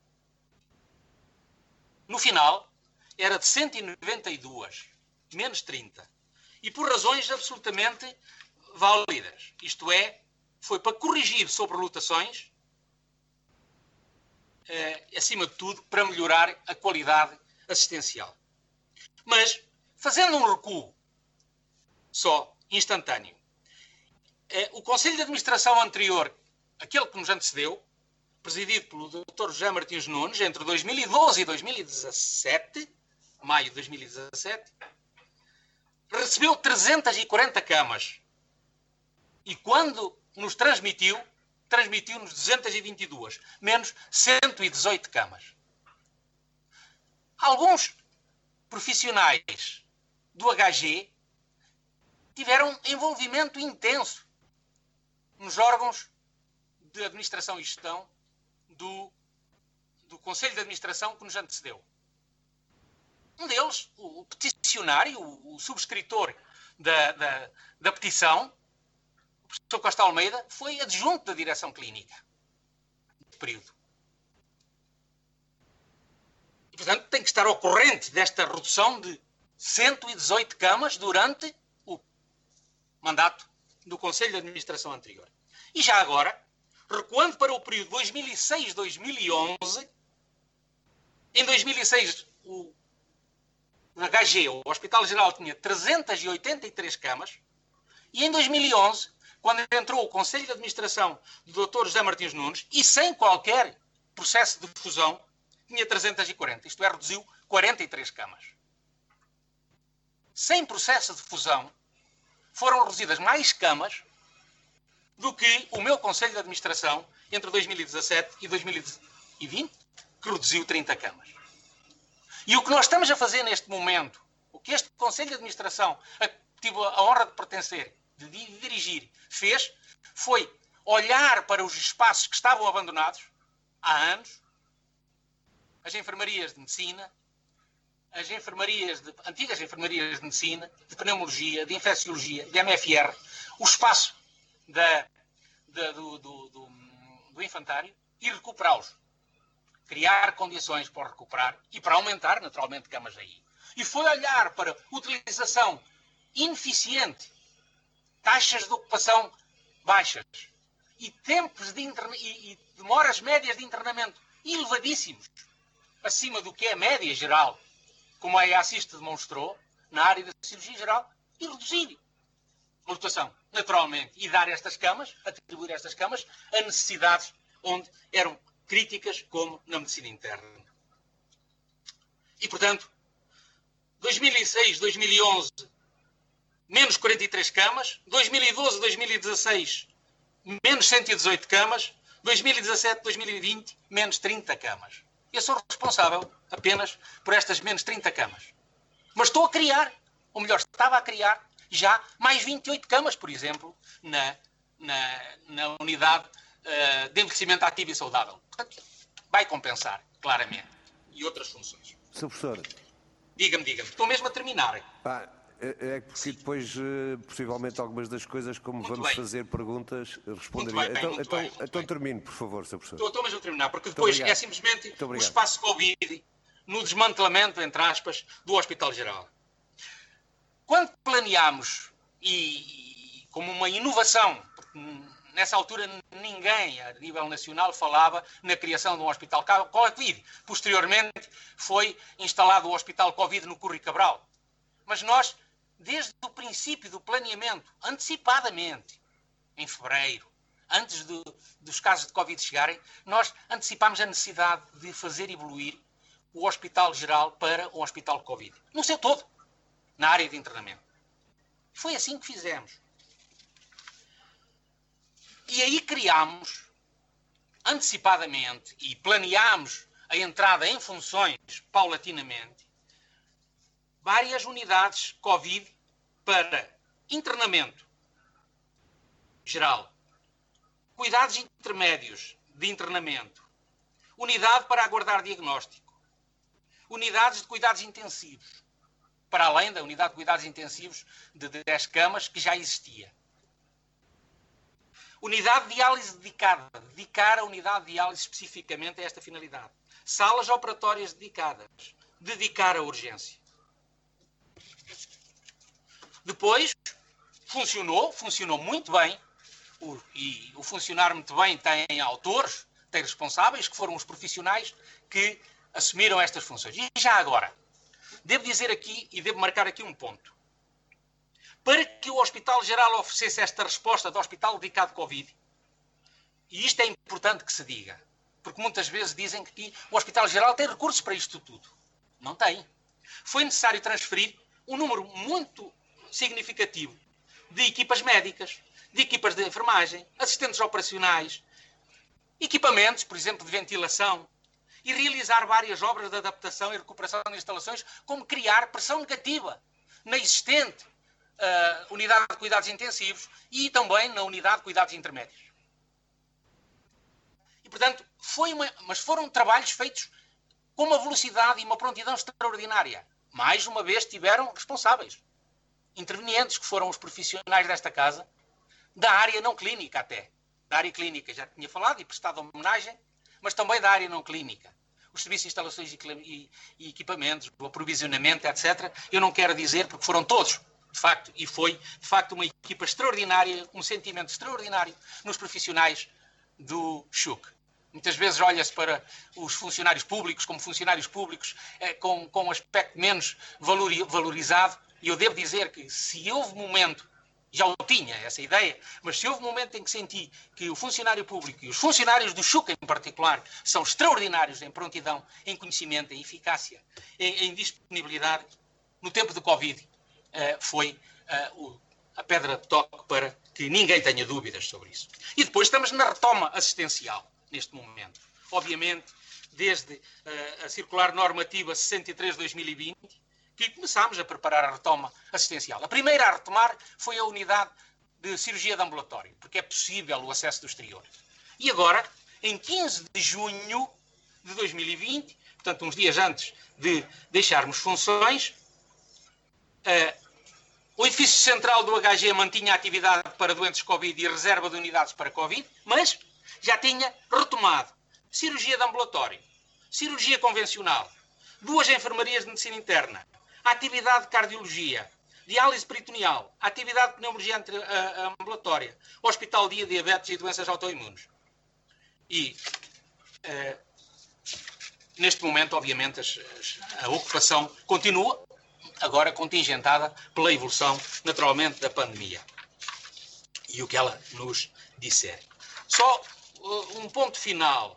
No final, era de cento e noventa e duas, menos trinta. E por razões absolutamente válidas. Isto é, foi para corrigir sobrelotações, eh, acima de tudo, para melhorar a qualidade assistencial. Mas, fazendo um recuo só, instantâneo, eh, o Conselho de Administração anterior, aquele que nos antecedeu, presidido pelo doutor José Martins Nunes, entre dois mil e doze e dois mil e dezassete, maio de dois mil e dezassete, recebeu trezentas e quarenta camas. E quando nos transmitiu, transmitiu-nos duzentas e vinte e duas, menos cento e dezoito camas. Alguns profissionais do H G tiveram envolvimento intenso nos órgãos de administração e gestão do, do Conselho de Administração que nos antecedeu. Um deles, o, o peticionário, o, o subscritor da, da, da petição, o professor Costa Almeida, foi adjunto da direção clínica nesse período. E, portanto, tem que estar ao corrente desta redução de cento e dezoito camas durante o mandato do Conselho de Administração anterior. E já agora, recuando para o período dois mil e seis a dois mil e onze, em dois mil e seis o H G, o Hospital Geral, tinha trezentas e oitenta e três camas, e em dois mil e onze, quando entrou o Conselho de Administração do doutor José Martins Nunes, e sem qualquer processo de fusão, tinha trezentas e quarenta, isto é, reduziu quarenta e três camas. Sem processo de fusão, foram reduzidas mais camas do que o meu Conselho de Administração entre dois mil e dezassete e dois mil e vinte, que reduziu trinta camas. E o que nós estamos a fazer neste momento, o que este Conselho de Administração, a que tive a honra de pertencer, de dirigir, fez, foi olhar para os espaços que estavam abandonados há anos, as enfermarias de medicina, as enfermarias de, antigas enfermarias de medicina, de pneumologia, de infecciologia, de M F R, o espaço da, da, do, do, do, do infantário e recuperá-los. Criar condições para recuperar e para aumentar, naturalmente, camas aí. E foi olhar para utilização ineficiente, taxas de ocupação baixas e tempos de interna... e, e demoras médias de internamento elevadíssimos, acima do que é a média geral, como a EACIST demonstrou, na área da cirurgia geral, e reduzir a lotação, naturalmente, e dar estas camas, atribuir estas camas a necessidades onde eram críticas, como na medicina interna. E, portanto, dois mil e seis, dois mil e onze, menos quarenta e três camas, dois mil e doze, dois mil e dezasseis, menos cento e dezoito camas, dois mil e dezassete, dois mil e vinte, menos trinta camas. Eu sou responsável apenas por estas menos trinta camas. Mas estou a criar, ou melhor, estava a criar já mais vinte e oito camas, por exemplo, na, na, na unidade uh, de envelhecimento ativo e saudável. Portanto, vai compensar, claramente. E outras funções. senhor Professor. Diga-me, diga-me. Estou mesmo a terminar. Pá, é porque Sim. depois, possivelmente, algumas das coisas, como muito vamos bem. fazer perguntas, responderia. Muito bem, então, muito então, bem, muito então bem. termine, por favor, senhor Professor. Estou, estou mesmo a terminar, porque depois é simplesmente o espaço Covid no desmantelamento, entre aspas, do Hospital Geral. Quando planeámos, e, e como uma inovação, porque nessa altura ninguém, a nível nacional, falava na criação de um hospital Covid. Posteriormente foi instalado o Hospital Covid no Curri Cabral. Mas nós, desde o princípio do planeamento, antecipadamente, em fevereiro, antes de, dos casos de Covid chegarem, nós antecipámos a necessidade de fazer evoluir o Hospital Geral para um Hospital Covid. No seu todo, na área de internamento. Foi assim que fizemos. E aí criámos, antecipadamente, e planeámos a entrada em funções paulatinamente, várias unidades Covid para internamento geral, cuidados intermédios de internamento, unidade para aguardar diagnóstico, unidades de cuidados intensivos, para além da unidade de cuidados intensivos de dez camas que já existia. Unidade de diálise dedicada, dedicar a unidade de diálise especificamente a esta finalidade. Salas operatórias dedicadas, dedicar a urgência. Depois, funcionou, funcionou muito bem, o, e o funcionar muito bem tem autores, tem responsáveis, que foram os profissionais que assumiram estas funções. E já agora, devo dizer aqui, e devo marcar aqui um ponto. Para que o Hospital Geral oferecesse esta resposta do Hospital dedicado Covid, e isto é importante que se diga, porque muitas vezes dizem que o Hospital Geral tem recursos para isto tudo. Não tem. Foi necessário transferir um número muito significativo de equipas médicas, de equipas de enfermagem, assistentes operacionais, equipamentos, por exemplo, de ventilação, e realizar várias obras de adaptação e recuperação de instalações, como criar pressão negativa na existente uh, unidade de cuidados intensivos e também na unidade de cuidados intermédios. E, portanto, foi uma, mas foram trabalhos feitos com uma velocidade e uma prontidão extraordinária. Mais uma vez tiveram responsáveis, intervenientes, que foram os profissionais desta casa, da área não clínica até. Da área clínica já tinha falado e prestado homenagem, mas também da área não clínica. Os serviços de instalações e, e equipamentos, o aprovisionamento, etcétera. Eu não quero dizer, porque foram todos, de facto, e foi, de facto, uma equipa extraordinária, um sentimento extraordinário nos profissionais do S H U C. Muitas vezes olha-se para os funcionários públicos como funcionários públicos eh, com, com um aspecto menos valori, valorizado, e eu devo dizer que se houve momento, já o tinha essa ideia, mas se houve momento em que senti que o funcionário público e os funcionários do S H U C em particular são extraordinários em prontidão, em conhecimento, em eficácia, em, em disponibilidade, no tempo de Covid, eh, foi eh, o, a pedra de toque para que ninguém tenha dúvidas sobre isso. E depois estamos na retoma assistencial, neste momento. Obviamente, desde uh, a circular normativa sessenta e três de dois mil e vinte, que começámos a preparar a retoma assistencial. A primeira a retomar foi a unidade de cirurgia de ambulatório, porque é possível o acesso do exterior. E agora, em quinze de junho de dois mil e vinte, portanto, uns dias antes de deixarmos funções, uh, o edifício central do H G mantinha a atividade para doentes Covid e a reserva de unidades para Covid, mas já tinha retomado cirurgia de ambulatório, cirurgia convencional, duas enfermarias de medicina interna, atividade de cardiologia, diálise peritoneal, atividade de pneumologia ambulatória, hospital dia, diabetes e doenças autoimunes. E, eh, neste momento, obviamente, as, as, a ocupação continua, agora contingentada pela evolução, naturalmente, da pandemia. E o que ela nos disser. Só um ponto final.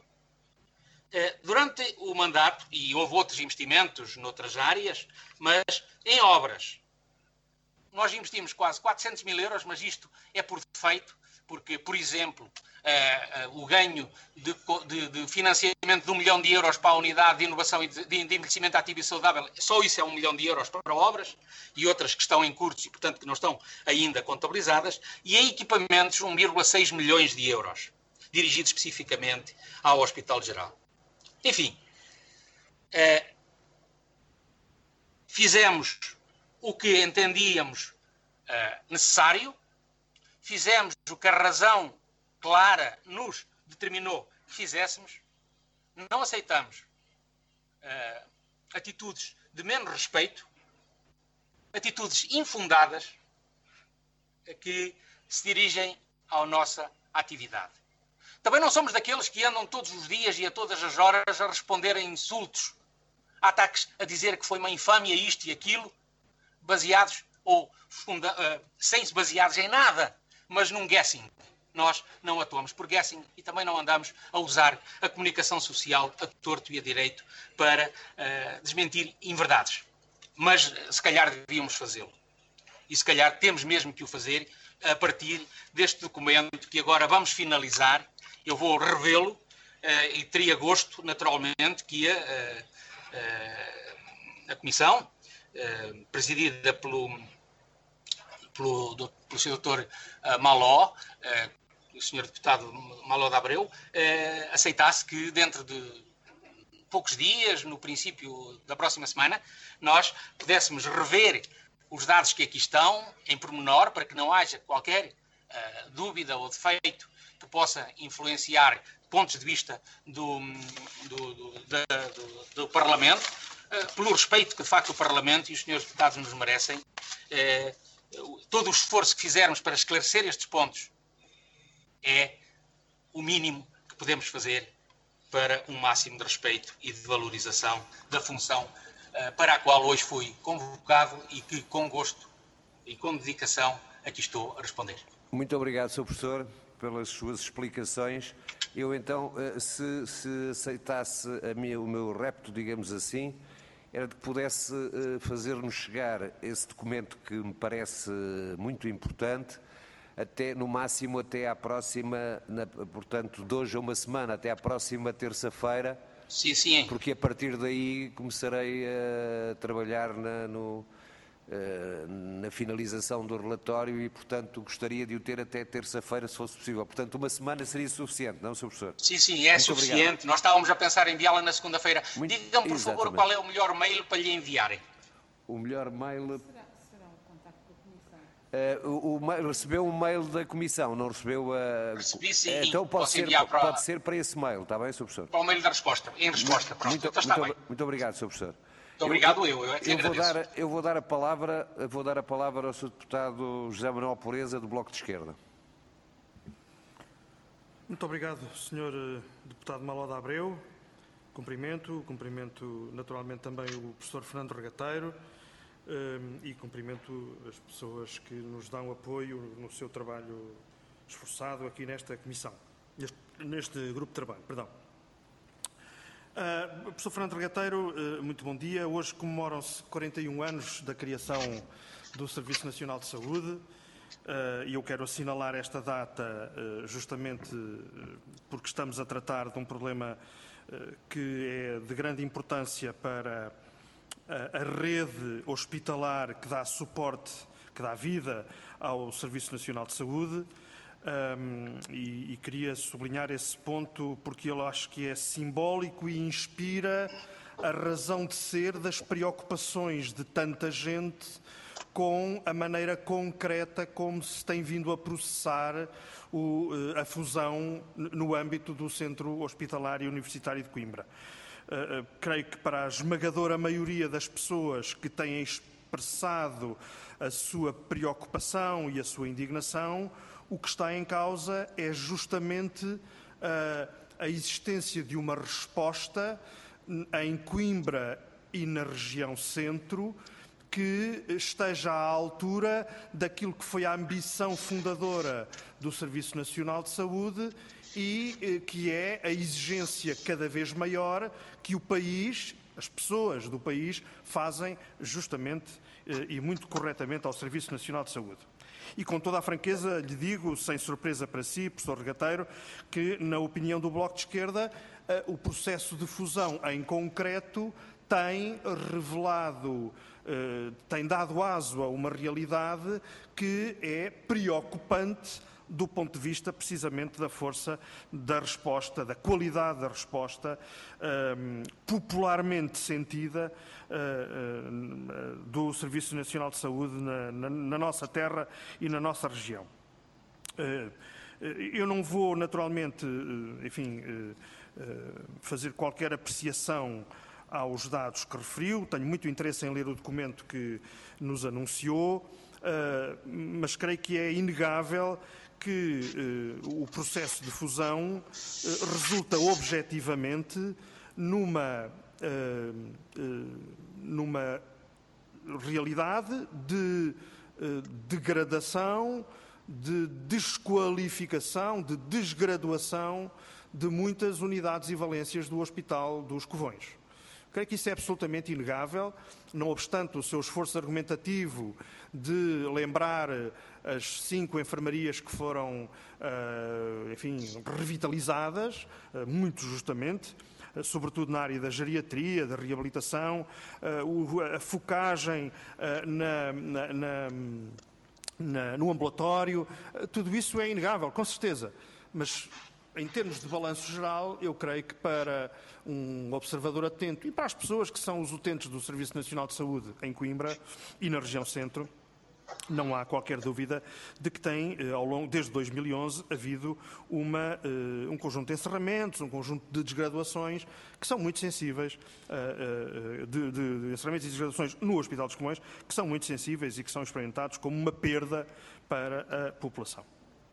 Durante o mandato, e houve outros investimentos noutras áreas, mas em obras, nós investimos quase quatrocentos mil euros, mas isto é por defeito, porque, por exemplo, o ganho de, de, de financiamento de um milhão de euros para a unidade de inovação e de, de envelhecimento ativo e saudável, só isso é um milhão de euros para obras, e outras que estão em cursos e, portanto, que não estão ainda contabilizadas, e em equipamentos um vírgula seis milhões de euros. Dirigido especificamente ao Hospital Geral. Enfim, eh, fizemos o que entendíamos eh, necessário, fizemos o que a razão clara nos determinou que fizéssemos, não aceitamos eh, atitudes de menos respeito, atitudes infundadas que se dirigem à nossa atividade. Também não somos daqueles que andam todos os dias e a todas as horas a responder a insultos, a ataques, a dizer que foi uma infâmia isto e aquilo, baseados ou funda, uh, sem se baseados em nada, mas num guessing. Nós não atuamos por guessing e também não andamos a usar a comunicação social a torto e a direito para uh, desmentir inverdades. Mas se calhar devíamos fazê-lo. E se calhar temos mesmo que o fazer a partir deste documento que agora vamos finalizar. Eu vou revê-lo uh, e teria gosto, naturalmente, que a, uh, uh, a Comissão, uh, presidida pelo, pelo, do, pelo senhor doutor uh, Maló, uh, o senhor deputado Maló de Abreu, uh, aceitasse que dentro de poucos dias, no princípio da próxima semana, nós pudéssemos rever os dados que aqui estão, em pormenor, para que não haja qualquer uh, dúvida ou defeito que possa influenciar pontos de vista do, do, do, do, do Parlamento, uh, pelo respeito que, de facto, o Parlamento e os senhores deputados nos merecem. Uh, todo o esforço que fizermos para esclarecer estes pontos é o mínimo que podemos fazer para um máximo de respeito e de valorização da função uh, para a qual hoje fui convocado e que, com gosto e com dedicação, aqui estou a responder. Muito obrigado, senhor Professor, pelas suas explicações. Eu então, se, se aceitasse a minha, o meu repto, digamos assim, era de que pudesse fazer-nos chegar esse documento que me parece muito importante, até, no máximo até à próxima, na, portanto, de hoje a uma semana, até à próxima terça-feira. Sim, sim. Porque a partir daí começarei a trabalhar na, no, na finalização do relatório e, portanto, gostaria de o ter até terça-feira, se fosse possível. Portanto, uma semana seria suficiente, não, senhor Professor? Sim, sim, é Muito suficiente. obrigado. Nós estávamos a pensar em enviá-la na segunda-feira. Muito... Digam-me, por favor, Exatamente. qual é o melhor mail para lhe enviarem. O melhor mail... Será, será um contacto com a Comissão. Uh, o, o, recebeu um mail da Comissão, não recebeu a... Recebi, sim. Então pode ser, enviar para... pode ser para esse mail, está bem, senhor Professor? Para o mail da resposta, em resposta. Pronto, Muito, então está muito, bem. muito obrigado, senhor Professor. Muito obrigado, eu, eu é que eu vou agradeço. dar, eu vou dar a palavra, eu vou dar a palavra ao senhor Deputado José Manuel Pureza, do Bloco de Esquerda. Muito obrigado, senhor Deputado Maloda Abreu. Cumprimento, cumprimento naturalmente também o professor Fernando Regateiro e cumprimento as pessoas que nos dão apoio no seu trabalho esforçado aqui nesta comissão, neste, neste grupo de trabalho, perdão. Uh, professor Fernando Regateiro, uh, muito bom dia. Hoje comemoram-se quarenta e um anos da criação do Serviço Nacional de Saúde uh, e eu quero assinalar esta data uh, justamente uh, porque estamos a tratar de um problema uh, que é de grande importância para uh, a rede hospitalar que dá suporte, que dá vida ao Serviço Nacional de Saúde. Um, e, e queria sublinhar esse ponto porque eu acho que é simbólico e inspira a razão de ser das preocupações de tanta gente com a maneira concreta como se tem vindo a processar o, a fusão no âmbito do Centro Hospitalar e Universitário de Coimbra. Uh, uh, creio que para a esmagadora maioria das pessoas que têm expressado a sua preocupação e a sua indignação, o que está em causa é justamente uh, a existência de uma resposta em Coimbra e na região centro que esteja à altura daquilo que foi a ambição fundadora do Serviço Nacional de Saúde e uh, que é a exigência cada vez maior que o país, as pessoas do país, fazem justamente uh, e muito corretamente ao Serviço Nacional de Saúde. E com toda a franqueza lhe digo, sem surpresa para si, professor Regateiro, que na opinião do Bloco de Esquerda o processo de fusão em concreto tem revelado, tem dado aso a uma realidade que é preocupante do ponto de vista precisamente da força da resposta, da qualidade da resposta um, popularmente sentida uh, uh, do Serviço Nacional de Saúde na, na, na nossa terra e na nossa região. Uh, eu não vou naturalmente, uh, enfim, uh, uh, fazer qualquer apreciação aos dados que referiu, tenho muito interesse em ler o documento que nos anunciou, uh, mas creio que é inegável que uh, o processo de fusão uh, resulta objetivamente numa, uh, uh, numa realidade de uh, degradação, de desqualificação, de desgraduação de muitas unidades e valências do Hospital dos Covões. Creio que isso é absolutamente inegável, não obstante o seu esforço argumentativo de lembrar as cinco enfermarias que foram, enfim, revitalizadas, muito justamente, sobretudo na área da geriatria, da reabilitação, a focagem na, na, na, na, no ambulatório, tudo isso é inegável, com certeza, mas em termos de balanço geral, eu creio que para um observador atento e para as pessoas que são os utentes do Serviço Nacional de Saúde em Coimbra e na região centro, não há qualquer dúvida de que tem, ao longo, desde dois mil e onze, havido uma, um conjunto de encerramentos, um conjunto de desgraduações que são muito sensíveis, de, de, de encerramentos e desgraduações no Hospital dos Covões, que são muito sensíveis e que são experimentados como uma perda para a população.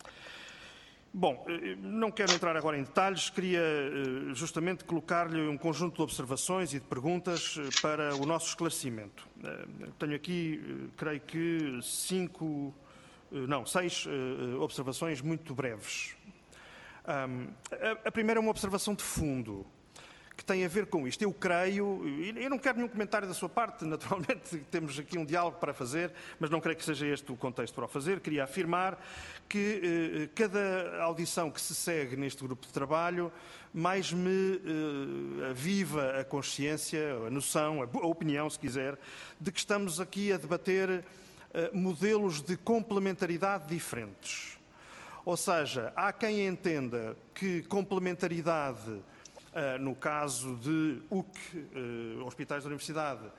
Bom, não quero entrar agora em detalhes, queria justamente colocar-lhe um conjunto de observações e de perguntas para o nosso esclarecimento. Tenho aqui, creio que, cinco, não, seis observações muito breves. A primeira é uma observação de fundo, que tem a ver com isto. Eu creio, e eu não quero nenhum comentário da sua parte, naturalmente temos aqui um diálogo para fazer, mas não creio que seja este o contexto para o fazer. Queria afirmar que eh, cada audição que se segue neste grupo de trabalho mais me eh, aviva a consciência, a noção, a, a opinião, se quiser, de que estamos aqui a debater eh, modelos de complementaridade diferentes. Ou seja, há quem entenda que complementaridade, Uh, no caso de U C, uh, Hospitais da Universidade, uh,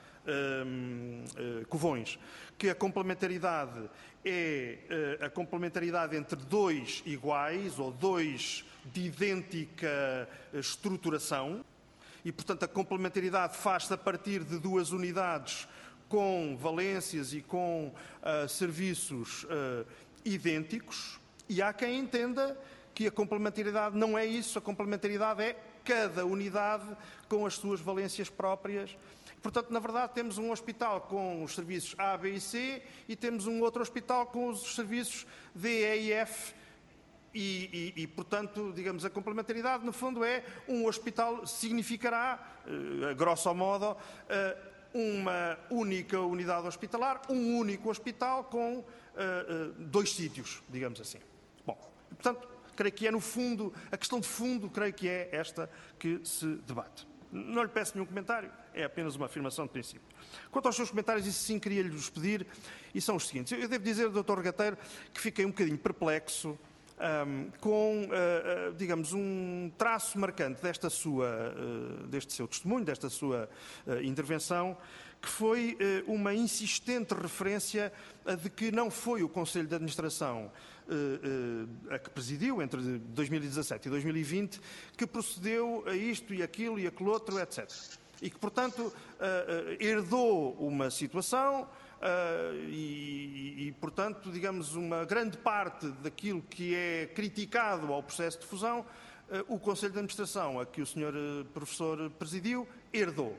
uh, Covões, que a complementaridade é uh, a complementaridade entre dois iguais ou dois de idêntica estruturação e, portanto, a complementaridade faz-se a partir de duas unidades com valências e com uh, serviços uh, idênticos, e há quem entenda que a complementaridade não é isso, a complementaridade é cada unidade com as suas valências próprias. Portanto, na verdade, temos um hospital com os serviços A, B e C e temos um outro hospital com os serviços D, E e F. E, e, e, portanto, digamos, a complementaridade, no fundo, é um hospital, significará, uh, grosso modo, uh, uma única unidade hospitalar, um único hospital com uh, uh, dois sítios, digamos assim. Bom, portanto, creio que é, no fundo, a questão de fundo, creio que é esta que se debate. Não lhe peço nenhum comentário, é apenas uma afirmação de princípio. Quanto aos seus comentários, isso sim queria lhes pedir, e são os seguintes. Eu devo dizer, doutor Regateiro, que fiquei um bocadinho perplexo um, com, uh, uh, digamos, um traço marcante desta sua, uh, deste seu testemunho, desta sua uh, intervenção, que foi uh, uma insistente referência a de que não foi o Conselho de Administração uh, uh, a que presidiu entre dois mil e dezassete e dois mil e vinte que procedeu a isto e aquilo e aquele outro, etcétera. E que, portanto, uh, uh, herdou uma situação uh, e, e, portanto, digamos, uma grande parte daquilo que é criticado ao processo de fusão, uh, o Conselho de Administração a que o senhor uh, professor presidiu, herdou.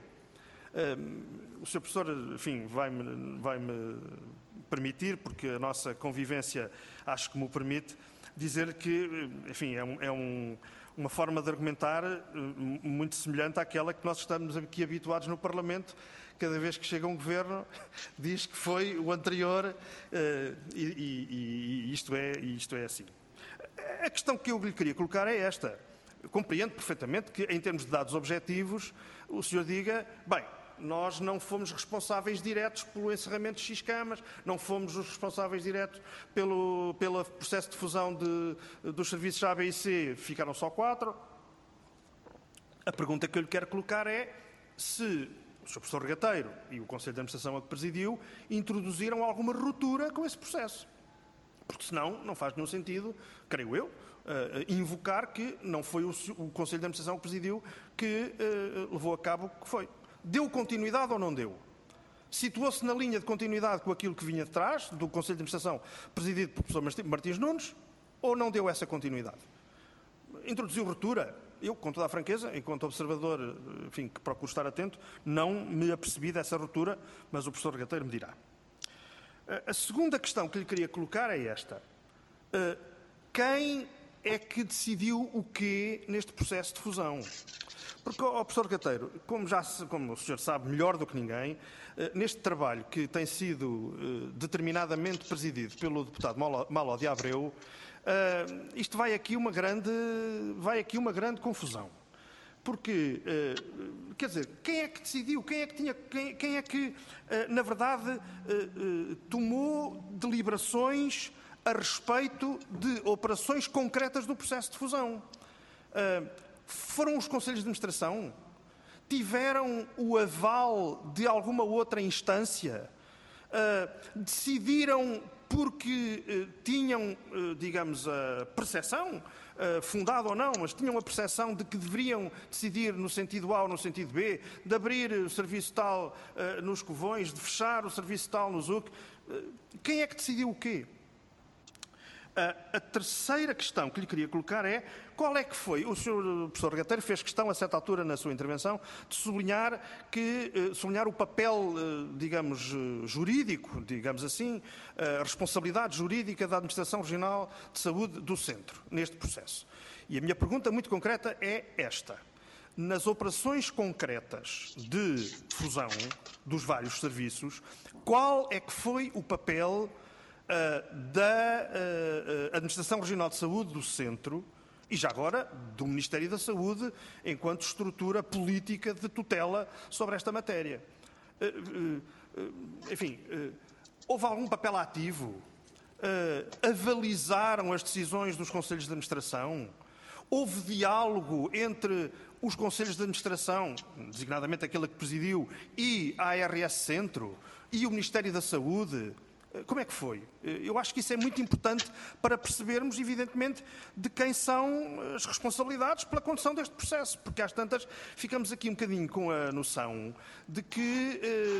Uh, o senhor professor, enfim, vai-me vai-me permitir, porque a nossa convivência acho que me permite, dizer que, enfim, é, um, é um, uma forma de argumentar muito semelhante àquela que nós estamos aqui habituados no Parlamento. Cada vez que chega um governo, diz que foi o anterior uh, e, e, e isto é, isto é assim. A questão que eu lhe queria colocar é esta. Eu compreendo perfeitamente que, em termos de dados objetivos, o senhor diga, bem, nós não fomos responsáveis diretos pelo encerramento de X camas, não fomos os responsáveis diretos pelo, pelo processo de fusão de, dos serviços A, B e C, ficaram só quatro. A pergunta que eu lhe quero colocar é se o senhor professor Regateiro e o Conselho de Administração a que presidiu introduziram alguma ruptura com esse processo. Porque senão não faz nenhum sentido, creio eu, Uh, invocar que não foi o, o Conselho de Administração que presidiu que uh, levou a cabo o que foi. Deu continuidade ou não deu? Situou-se na linha de continuidade com aquilo que vinha de trás, do Conselho de Administração presidido pelo professor Martins Nunes, ou não deu essa continuidade? Introduziu ruptura? Eu, com toda a franqueza, enquanto observador, enfim, que procuro estar atento, não me apercebi dessa ruptura, mas o professor Regateiro me dirá. Uh, a segunda questão que lhe queria colocar é esta. Uh, quem é que decidiu o quê neste processo de fusão? Porque, ó, professor Regateiro, como, já, como o senhor sabe melhor do que ninguém, neste trabalho que tem sido determinadamente presidido pelo deputado Malo de Abreu, isto vai aqui uma grande, vai aqui uma grande confusão. Porque, quer dizer, quem é que decidiu? Quem é que, tinha, quem, quem é que na verdade, tomou deliberações a respeito de operações concretas do processo de fusão? Uh, foram os conselhos de administração? Tiveram o aval de alguma outra instância? Uh, decidiram porque uh, tinham, uh, digamos, a percepção, uh, fundada ou não, mas tinham a percepção de que deveriam decidir no sentido A ou no sentido B, de abrir o serviço tal uh, nos Covões, de fechar o serviço tal no Z U C? Uh, quem é que decidiu o quê? A terceira questão que lhe queria colocar é qual é que foi, o senhor professor Regateiro fez questão a certa altura na sua intervenção de sublinhar, que, sublinhar o papel, digamos, jurídico, digamos assim, a responsabilidade jurídica da Administração Regional de Saúde do Centro, neste processo. E a minha pergunta muito concreta é esta. nas operações concretas de fusão dos vários serviços, qual é que foi o papel uh, da uh, Administração Regional de Saúde do Centro e, já agora, do Ministério da Saúde, enquanto estrutura política de tutela sobre esta matéria. Uh, uh, uh, enfim, uh, houve algum papel ativo? Uh, avalizaram as decisões dos Conselhos de Administração? Houve diálogo entre os Conselhos de Administração, designadamente aquele que presidiu, e a A R S Centro, e o Ministério da Saúde? Como é que foi? Eu acho que isso é muito importante para percebermos, evidentemente, de quem são as responsabilidades pela condução deste processo, porque às tantas ficamos aqui um bocadinho com a noção de que,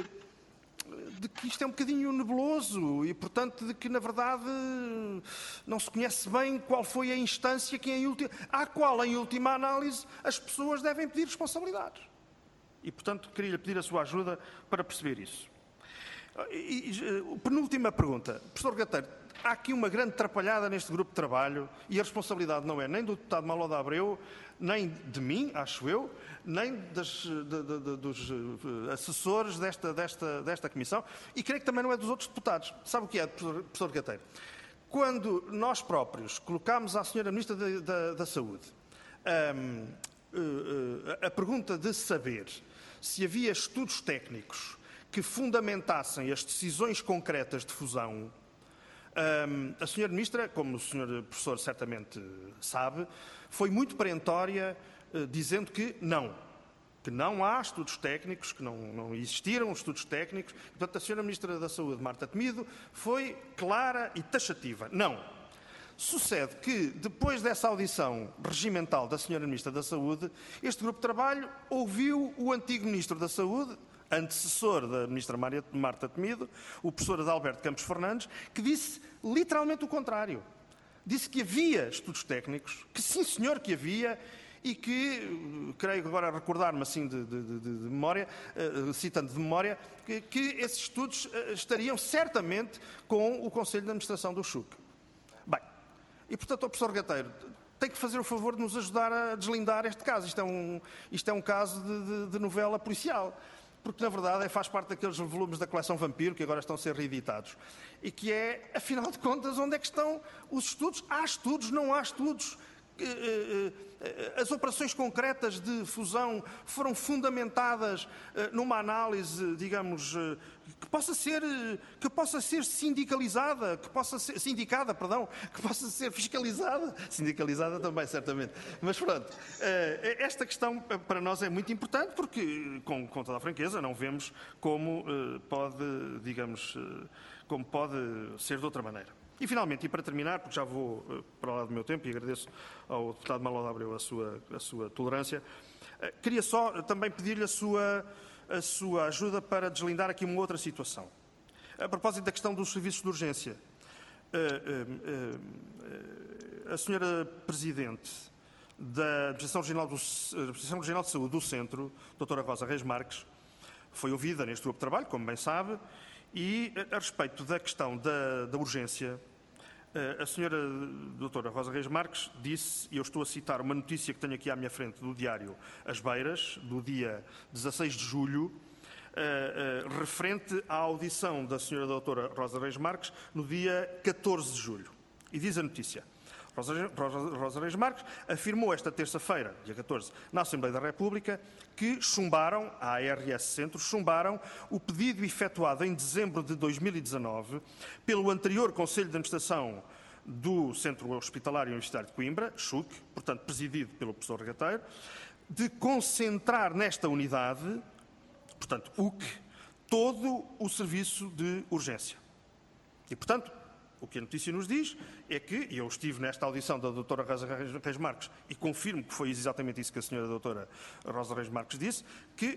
de que isto é um bocadinho nebuloso e, portanto, de que, na verdade, não se conhece bem qual foi a instância que, em ulti... à qual, em última análise, as pessoas devem pedir responsabilidades. E, portanto, queria-lhe pedir a sua ajuda para perceber isso. E, e, penúltima pergunta. Professor Gateiro, há aqui uma grande atrapalhada neste grupo de trabalho e a responsabilidade não é nem do deputado Malo de Abreu, nem de mim, acho eu, nem das, de, de, de, dos assessores desta, desta, desta comissão e creio que também não é dos outros deputados. Sabe o que é, professor Gateiro? Quando nós próprios colocámos à senhora Ministra da, da, da Saúde um, a, a pergunta de saber se havia estudos técnicos que fundamentassem as decisões concretas de fusão, a senhora Ministra, como o senhor Professor certamente sabe, foi muito perentória dizendo que não, que não há estudos técnicos, que não, não existiram estudos técnicos. Portanto, a senhora Ministra da Saúde, Marta Temido, foi clara e taxativa. Não. Sucede que, depois dessa audição regimental da senhora Ministra da Saúde, este grupo de trabalho ouviu o antigo Ministro da Saúde, antecessor da Ministra Marta Temido, o professor Adalberto Campos Fernandes, que disse literalmente o contrário. Disse que havia estudos técnicos, que sim senhor que havia, e que, creio agora recordar-me assim de, de, de, de memória, uh, citando de memória, que, que esses estudos uh, estariam certamente com o Conselho de Administração do C H U C. Bem, e portanto o professor Gateiro tem que fazer o favor de nos ajudar a deslindar este caso. Isto é um, isto é um caso de, de, de novela policial. Porque, na verdade, faz parte daqueles volumes da coleção Vampiro que agora estão a ser reeditados. E que é, afinal de contas, onde é que estão os estudos? Há estudos, não há estudos. As operações concretas de fusão foram fundamentadas numa análise, digamos, que possa ser, que possa ser sindicalizada, que possa ser sindicada, perdão, que possa ser fiscalizada, sindicalizada também, certamente. Mas pronto, esta questão para nós é muito importante porque, com, com toda a franqueza, não vemos como pode, digamos, como pode ser de outra maneira. E, finalmente, e para terminar, porque já vou uh, para lá do meu tempo e agradeço ao deputado Malo de Abreu a sua, a sua tolerância, uh, queria só uh, também pedir-lhe a sua, a sua ajuda para deslindar aqui uma outra situação. A propósito da questão dos serviços de urgência, uh, uh, uh, a senhora Presidente da Administração Regional, do, Administração Regional de Saúde do Centro, doutora Rosa Reis Marques, foi ouvida neste grupo de trabalho, como bem sabe. E, a respeito da questão da, da urgência, a senhora doutora Rosa Reis Marques disse, e eu estou a citar uma notícia que tenho aqui à minha frente do diário As Beiras, do dia dezasseis de julho, uh, uh, referente à audição da senhora doutora Rosa Reis Marques no dia catorze de julho. E diz a notícia: Rosa, Rosa, Rosa Reis Marques afirmou esta terça-feira, dia catorze, na Assembleia da República, que chumbaram, a A R S Centro, chumbaram o pedido efetuado em dezembro de dois mil e dezanove pelo anterior Conselho de Administração do Centro Hospitalar e Universitário de Coimbra, C H U C, portanto presidido pelo professor Gateiro, de concentrar nesta unidade, portanto U C, todo o serviço de urgência. E, portanto, o que a notícia nos diz é que, e eu estive nesta audição da doutora Rosa Reis Marques e confirmo que foi exatamente isso que a senhora doutora Rosa Reis Marques disse, que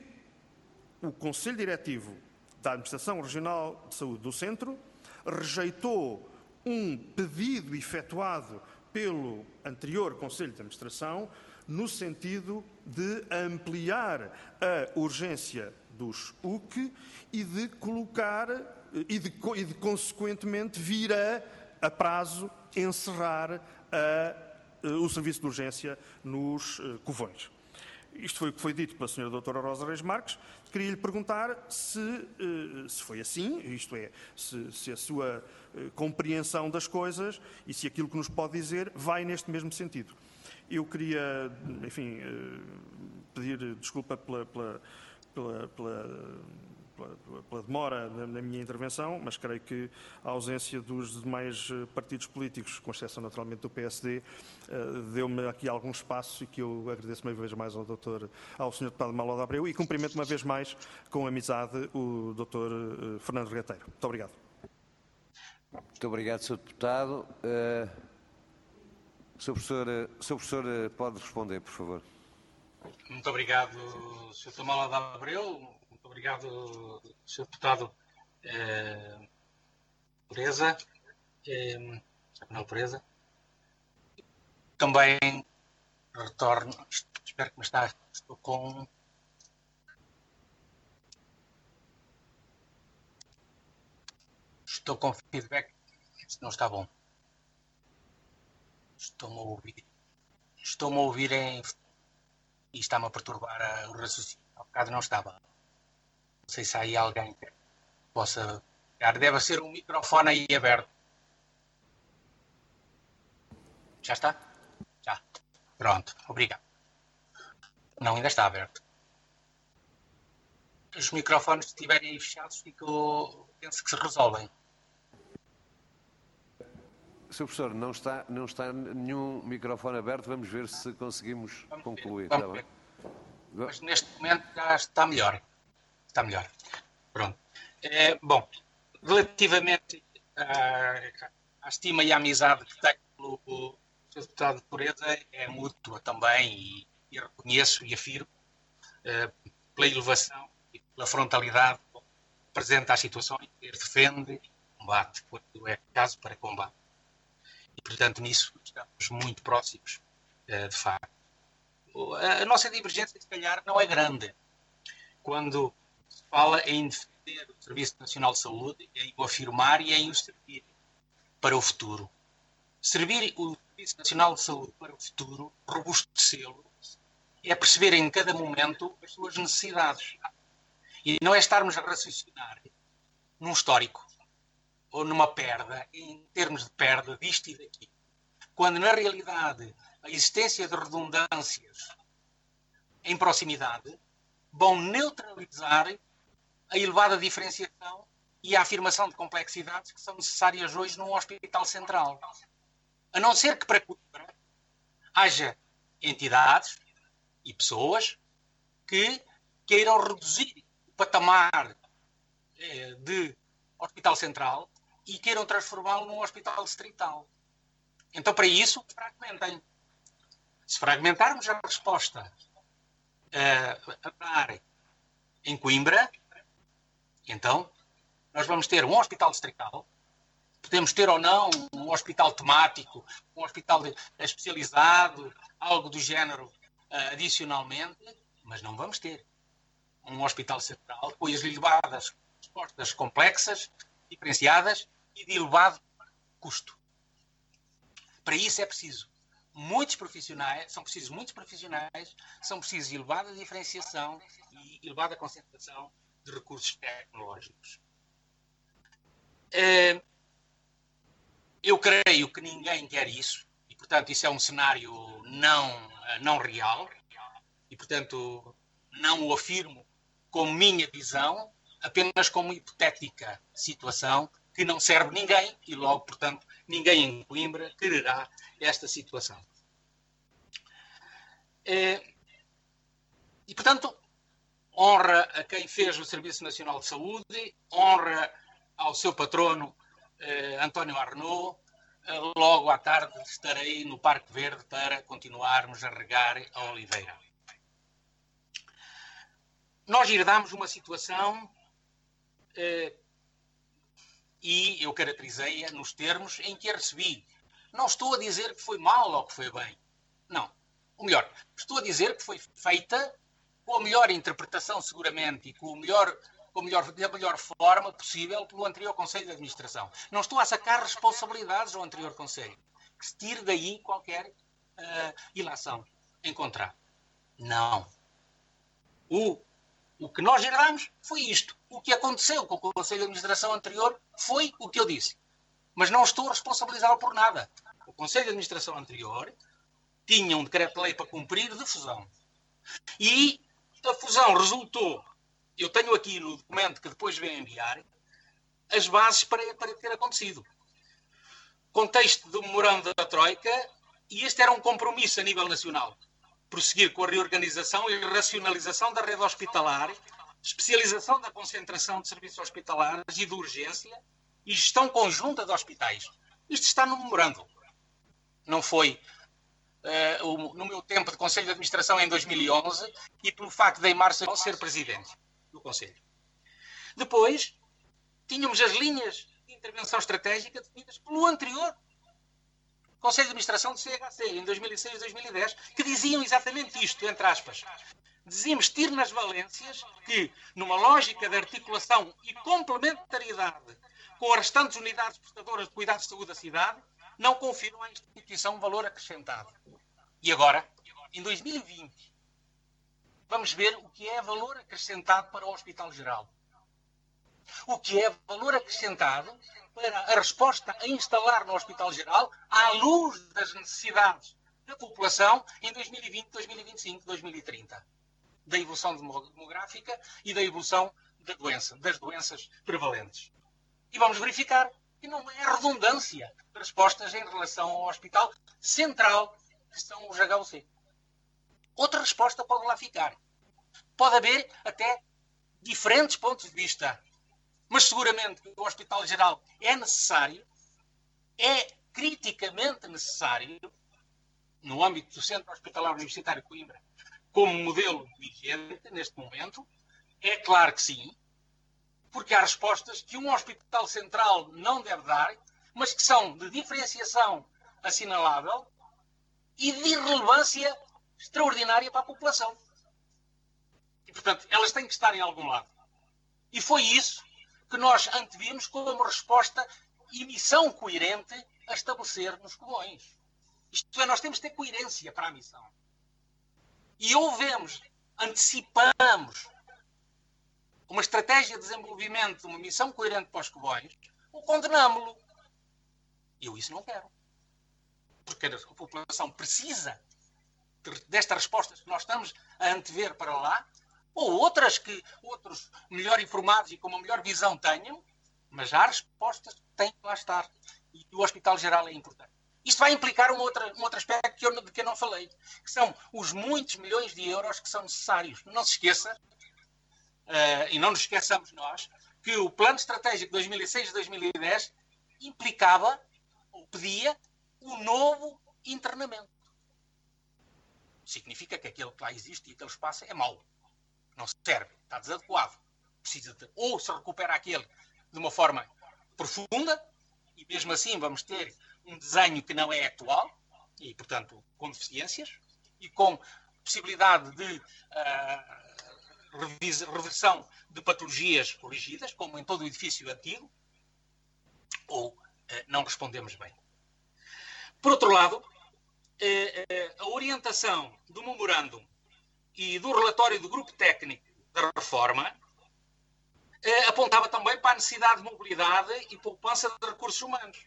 o Conselho Diretivo da Administração Regional de Saúde do Centro rejeitou um pedido efetuado pelo anterior Conselho de Administração no sentido de ampliar a urgência dos U C e de colocar e de, e de consequentemente vir a, a prazo encerrar a, a, o serviço de urgência nos uh, Covões. Isto foi o que foi dito pela senhora doutora Rosa Reis Marques. Queria lhe perguntar se, se foi assim, isto é, se, se a sua compreensão das coisas e se aquilo que nos pode dizer vai neste mesmo sentido. Eu queria, enfim, pedir desculpa pela, pela, pela, pela, pela, pela demora na minha intervenção, mas creio que a ausência dos demais partidos políticos, com exceção naturalmente do P S D, deu-me aqui algum espaço e que eu agradeço uma vez mais ao doutor, ao senhor Deputado Malo de Abreu e cumprimento uma vez mais com amizade o doutor Fernando Regateiro. Muito obrigado. Muito obrigado, senhor Deputado. Uh... Senhor Professor, senhor Professor, pode responder, por favor. Muito obrigado, senhor Deputado Malo de Abreu. Muito obrigado, senhor Deputado eh, Pureza. Eh, não, Pureza. Também retorno, espero que me está, estou com... Estou com feedback, isto não está bom. Estou-me a ouvir, estou-me a ouvir em... e está-me a perturbar a, o raciocínio. Há bocado não estava. Não sei se há aí alguém que possa... Deve ser um microfone aí aberto. Já está? Já. Pronto, obrigado. Não, ainda está aberto. Os microfones que estiverem aí fechados, fico... penso que se resolvem. senhor Professor, não está, não está nenhum microfone aberto. Vamos ver se conseguimos vamos concluir. Ver, vamos está ver. Mas neste momento já está melhor. Está melhor. Pronto. É, bom, relativamente à, à estima e à amizade que tenho pelo senhor Deputado de Pureza, é mútua também e, e reconheço e afirmo é, pela elevação e pela frontalidade que apresenta as situações, defende, combate, quando é caso para combate. E, portanto, nisso estamos muito próximos, de facto. A nossa divergência, se calhar, não é grande. Quando se fala em defender o Serviço Nacional de Saúde, em o afirmar e em o servir para o futuro. Servir o Serviço Nacional de Saúde para o futuro, robustecê-lo, é perceber em cada momento as suas necessidades. E não é estarmos a raciocinar num histórico ou numa perda, em termos de perda disto e daquilo. Quando, na realidade, a existência de redundâncias em proximidade vão neutralizar a elevada diferenciação e a afirmação de complexidades que são necessárias hoje num hospital central. A não ser que para Coimbra haja entidades e pessoas que queiram reduzir o patamar eh, de hospital central e queiram transformá-lo num hospital distrital. Então, para isso, fragmentem. Se fragmentarmos a resposta uh, a dar em Coimbra, então, nós vamos ter um hospital distrital, podemos ter ou não um hospital temático, um hospital especializado, algo do género uh, adicionalmente, mas não vamos ter um hospital central com as elevadas respostas complexas, diferenciadas e de elevado custo. Para isso é preciso muitos profissionais, são precisos muitos profissionais, são precisos elevada diferenciação e elevada concentração de recursos tecnológicos. Eu creio que ninguém quer isso e, portanto, isso é um cenário não, não real e, portanto, não o afirmo como minha visão, apenas como hipotética situação que não serve ninguém e logo, portanto, ninguém em Coimbra quererá esta situação. E, portanto, honra a quem fez o Serviço Nacional de Saúde, honra ao seu patrono, eh, António Arnaud. Eh, logo à tarde estarei no Parque Verde para continuarmos a regar a oliveira. Nós herdámos uma situação eh, e eu caracterizei-a nos termos em que a recebi. Não estou a dizer que foi mal ou que foi bem. Não. Ou melhor, estou a dizer que foi feita com a melhor interpretação, seguramente, e com, o melhor, com a, melhor, da melhor forma possível pelo anterior Conselho de Administração. Não estou a sacar responsabilidades ao anterior Conselho. Que se tire daí qualquer uh, ilação em contrato. Não. O, o que nós herdámos foi isto. O que aconteceu com o Conselho de Administração anterior foi o que eu disse. Mas não estou a responsabilizá-lo por nada. O Conselho de Administração anterior tinha um decreto-lei para cumprir de fusão. E a fusão resultou, eu tenho aqui no documento que depois venho enviar, as bases para, para ter acontecido. Contexto do memorando da Troika, e este era um compromisso a nível nacional. Prosseguir com a reorganização e racionalização da rede hospitalar, especialização da concentração de serviços hospitalares e de urgência e gestão conjunta de hospitais. Isto está no memorando. Não foi uh, o, no meu tempo de Conselho de Administração em dois mil e onze e pelo facto de Eymar Sabão ser presidente do Conselho. Depois, tínhamos as linhas de intervenção estratégica definidas pelo anterior Conselho de Administração do C H C, em dois mil e seis e dois mil e dez, que diziam exatamente isto, entre aspas. Dizíamos ter nas valências que, numa lógica de articulação e complementariedade com as restantes unidades prestadoras de cuidados de saúde da cidade, não confiram à instituição um valor acrescentado. E agora, em dois mil e vinte, vamos ver o que é valor acrescentado para o Hospital Geral. O que é valor acrescentado para a resposta a instalar no Hospital Geral à luz das necessidades da população em dois mil e vinte, dois mil e vinte e cinco, dois mil e trinta. Da evolução demográfica e da evolução da doença, das doenças prevalentes. E vamos verificar que não é redundância de respostas em relação ao Hospital Central, que são os H U C. Outra resposta pode lá ficar. Pode haver até diferentes pontos de vista. Mas seguramente que o Hospital Geral é necessário, é criticamente necessário, no âmbito do Centro Hospitalar Universitário de Coimbra, como modelo vigente neste momento, é claro que sim, porque há respostas que um Hospital Central não deve dar, mas que são de diferenciação assinalável e de relevância extraordinária para a população. E, portanto, elas têm que estar em algum lado. E foi isso que nós antevimos como resposta e missão coerente a estabelecer nos Covões. Isto é, nós temos de ter coerência para a missão. E ouvemos, antecipamos uma estratégia de desenvolvimento de uma missão coerente para os Covões, ou condenámo-lo. Eu isso não quero. Porque a população precisa destas respostas que nós estamos a antever para lá, ou outras que outros melhor informados e com uma melhor visão tenham, mas há respostas que têm que lá estar. E o Hospital Geral é importante. Isto vai implicar um outro, um outro aspecto que eu, de que eu não falei, que são os muitos milhões de euros que são necessários. Não se esqueça, uh, e não nos esqueçamos nós, que o Plano Estratégico de dois mil e seis a dois mil e dez implicava, ou pedia, um novo internamento. Significa que aquele que lá existe e aquele espaço é mau. Não serve, está desadequado. Precisa de, ou se recupera aquele de uma forma profunda, e mesmo assim vamos ter um desenho que não é atual, e portanto com deficiências, e com possibilidade de uh, reversão de patologias corrigidas, como em todo o edifício antigo, ou uh, não respondemos bem. Por outro lado, uh, uh, a orientação do memorândum e do relatório do Grupo Técnico da Reforma, eh, apontava também para a necessidade de mobilidade e poupança de recursos humanos.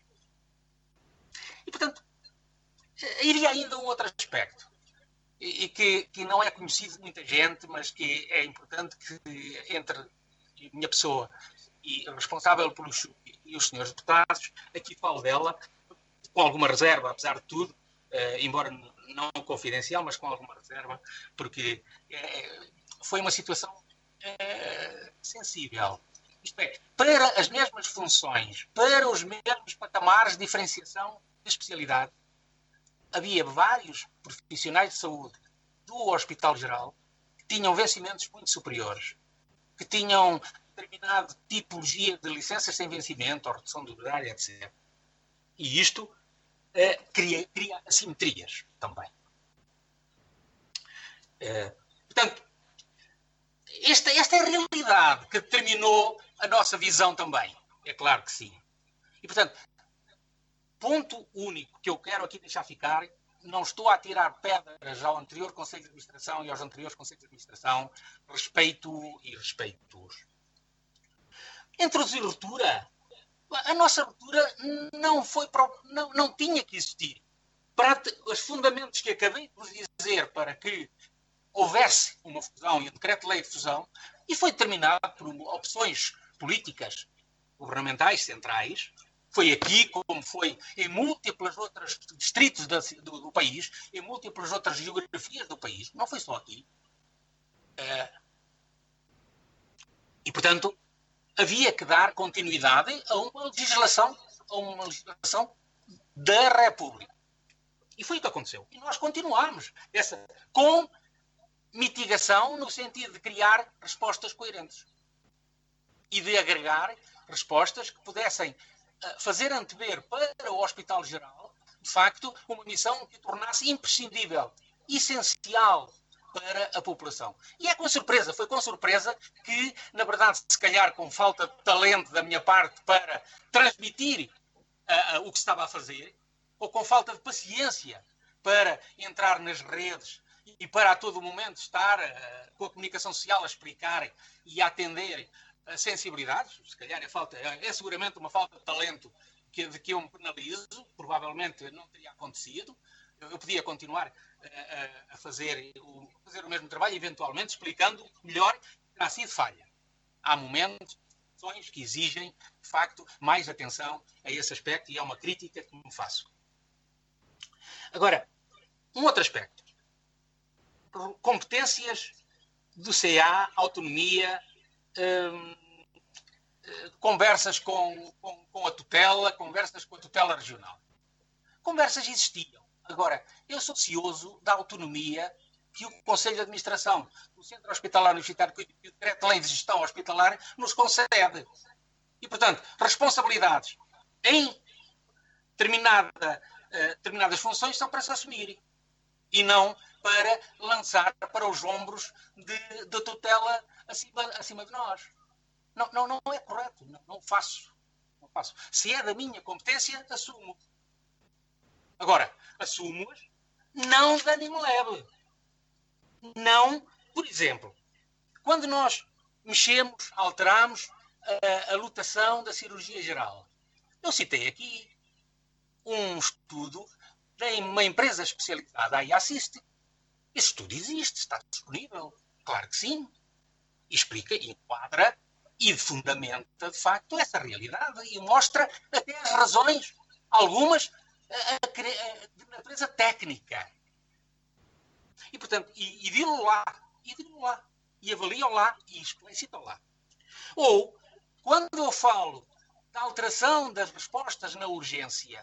E, portanto, eh, iria ainda um outro aspecto, e, e que, que não é conhecido de muita gente, mas que é importante que entre a minha pessoa e o responsável pelos e os senhores deputados, aqui falo dela, com alguma reserva, apesar de tudo, eh, embora não confidencial, mas com alguma reserva, porque é, foi uma situação é, sensível. Isto é, para as mesmas funções, para os mesmos patamares de diferenciação de especialidade, havia vários profissionais de saúde do Hospital Geral que tinham vencimentos muito superiores, que tinham determinada tipologia de licenças sem vencimento, ou redução do horário, etcétera. E isto é, cria, cria assimetrias também. É, portanto, esta, esta é a realidade que determinou a nossa visão também. É claro que sim. E, portanto, ponto único que eu quero aqui deixar ficar não estou a tirar pedras ao anterior Conselho de Administração e aos anteriores Conselhos de Administração, respeito e respeito-os. Introduzir ruptura. A nossa ruptura não, foi, não, não tinha que existir. Para os fundamentos que acabei de dizer para que houvesse uma fusão e um decreto-lei de fusão, e foi determinado por opções políticas, governamentais, centrais, foi aqui, como foi em múltiplos outros distritos do, do país, em múltiplas outras geografias do país, não foi só aqui. Uh, e, portanto, havia que dar continuidade a uma legislação, a uma legislação da República. E foi o que aconteceu. E nós continuamos essa, com mitigação no sentido de criar respostas coerentes e de agregar respostas que pudessem fazer antever para o Hospital Geral, de facto, uma missão que tornasse imprescindível, essencial para a população. E é com surpresa, foi com surpresa que, na verdade, se calhar com falta de talento da minha parte para transmitir uh, uh, o que estava a fazer, ou com falta de paciência para entrar nas redes e para a todo momento estar uh, com a comunicação social a explicar e a atender uh, sensibilidades, se calhar é, falta, é seguramente uma falta de talento que, de que eu me penalizo, provavelmente não teria acontecido, eu, eu podia continuar uh, uh, a, fazer o, a fazer o mesmo trabalho, eventualmente explicando melhor que terá sido falha. Há momentos que exigem, de facto, mais atenção a esse aspecto e é uma crítica que me faço. Agora, um outro aspecto. Competências do C A, autonomia, hum, conversas com, com, com a tutela, conversas com a tutela regional. Conversas existiam. Agora, eu sou cioso da autonomia que o Conselho de Administração do Centro Hospitalar Universitário e o Decreto-Lei de Gestão Hospitalar nos concede. E, portanto, responsabilidades em determinada, uh, determinadas funções são para se assumir e não para lançar para os ombros de, de tutela acima, acima de nós. Não, não, não é correto. Não, não faço. Não faço. Se é da minha competência, assumo. Agora, assumo-as não de ânimo leve. Não, por exemplo, quando nós mexemos, alteramos a, a lotação da cirurgia geral. Eu citei aqui um estudo de uma empresa especializada, a iAssist. Esse estudo existe, está disponível. Claro que sim. E explica, e enquadra e fundamenta, de facto, essa realidade e mostra até as razões, algumas a, a, de natureza técnica. E, portanto, e, e dilo lá, e dilo lá, e avaliam lá, e explicitam lá. Ou, quando eu falo da alteração das respostas na urgência,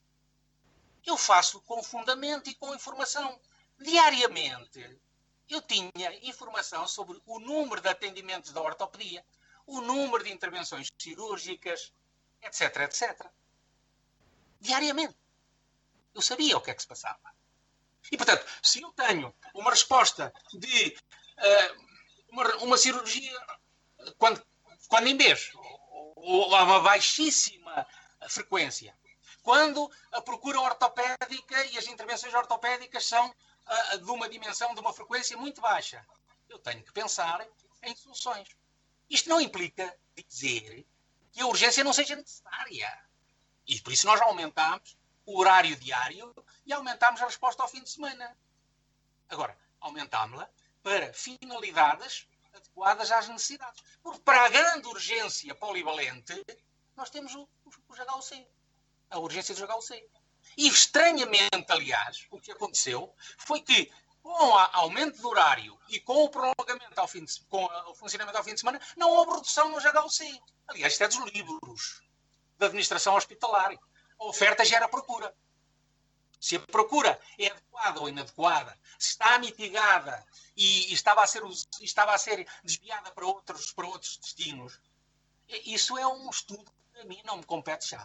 eu faço com fundamento e com informação. Diariamente, eu tinha informação sobre o número de atendimentos da ortopedia, o número de intervenções cirúrgicas, etc, etcétera. Diariamente. Eu sabia o que é que se passava. E, portanto, se eu tenho uma resposta de uh, uma, uma cirurgia, quando, quando em vez, ou há uma baixíssima frequência, quando a procura ortopédica e as intervenções ortopédicas são uh, de uma dimensão, de uma frequência muito baixa, eu tenho que pensar em soluções. Isto não implica dizer que a urgência não seja necessária. E por isso nós aumentamos o horário diário e aumentámos a resposta ao fim de semana. Agora, aumentámos-la para finalidades adequadas às necessidades. Porque para a grande urgência polivalente, nós temos o, o H U C. A urgência do H U C. E estranhamente, aliás, o que aconteceu foi que, com o aumento do horário e com o prolongamento ao fim de, com o funcionamento ao fim de semana, não houve redução no H U C. Aliás, isto é dos livros da administração hospitalar. A oferta gera procura. Se a procura é adequada ou inadequada, se está mitigada e, e estava, a ser, estava a ser desviada para outros, para outros destinos, isso é um estudo que a mim não me compete já.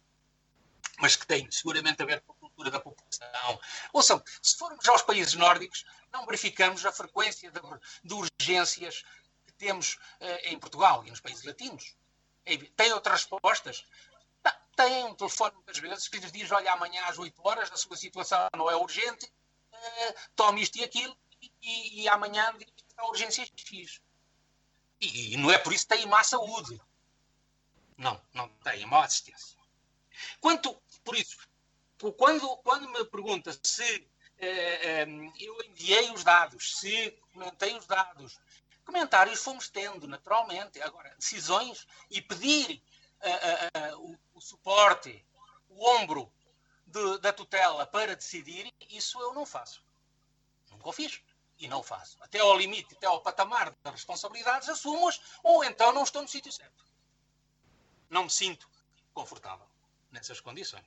Mas que tem seguramente a ver com a cultura da população. Ouçam, se formos aos países nórdicos, não verificamos a frequência de, de urgências que temos uh, em Portugal e nos países latinos. Tem outras respostas? têm um telefone muitas vezes que lhes diz, olha, amanhã às oito horas a sua situação não é urgente, uh, tome isto e aquilo, e, e amanhã a urgência X. E, e não é por isso que têm má saúde. Não, não têm má assistência. Quanto, por isso, quando, quando me pergunta se eh, eu enviei os dados, se comentei os dados, comentários fomos tendo, naturalmente. Agora, decisões e pedir uh, uh, uh, o, o suporte, o ombro de, da tutela para decidir, isso eu não faço. Nunca o fiz e não o faço. Até ao limite, até ao patamar das responsabilidades, assumo-as ou então não estou no sítio certo. Não me sinto confortável nessas condições.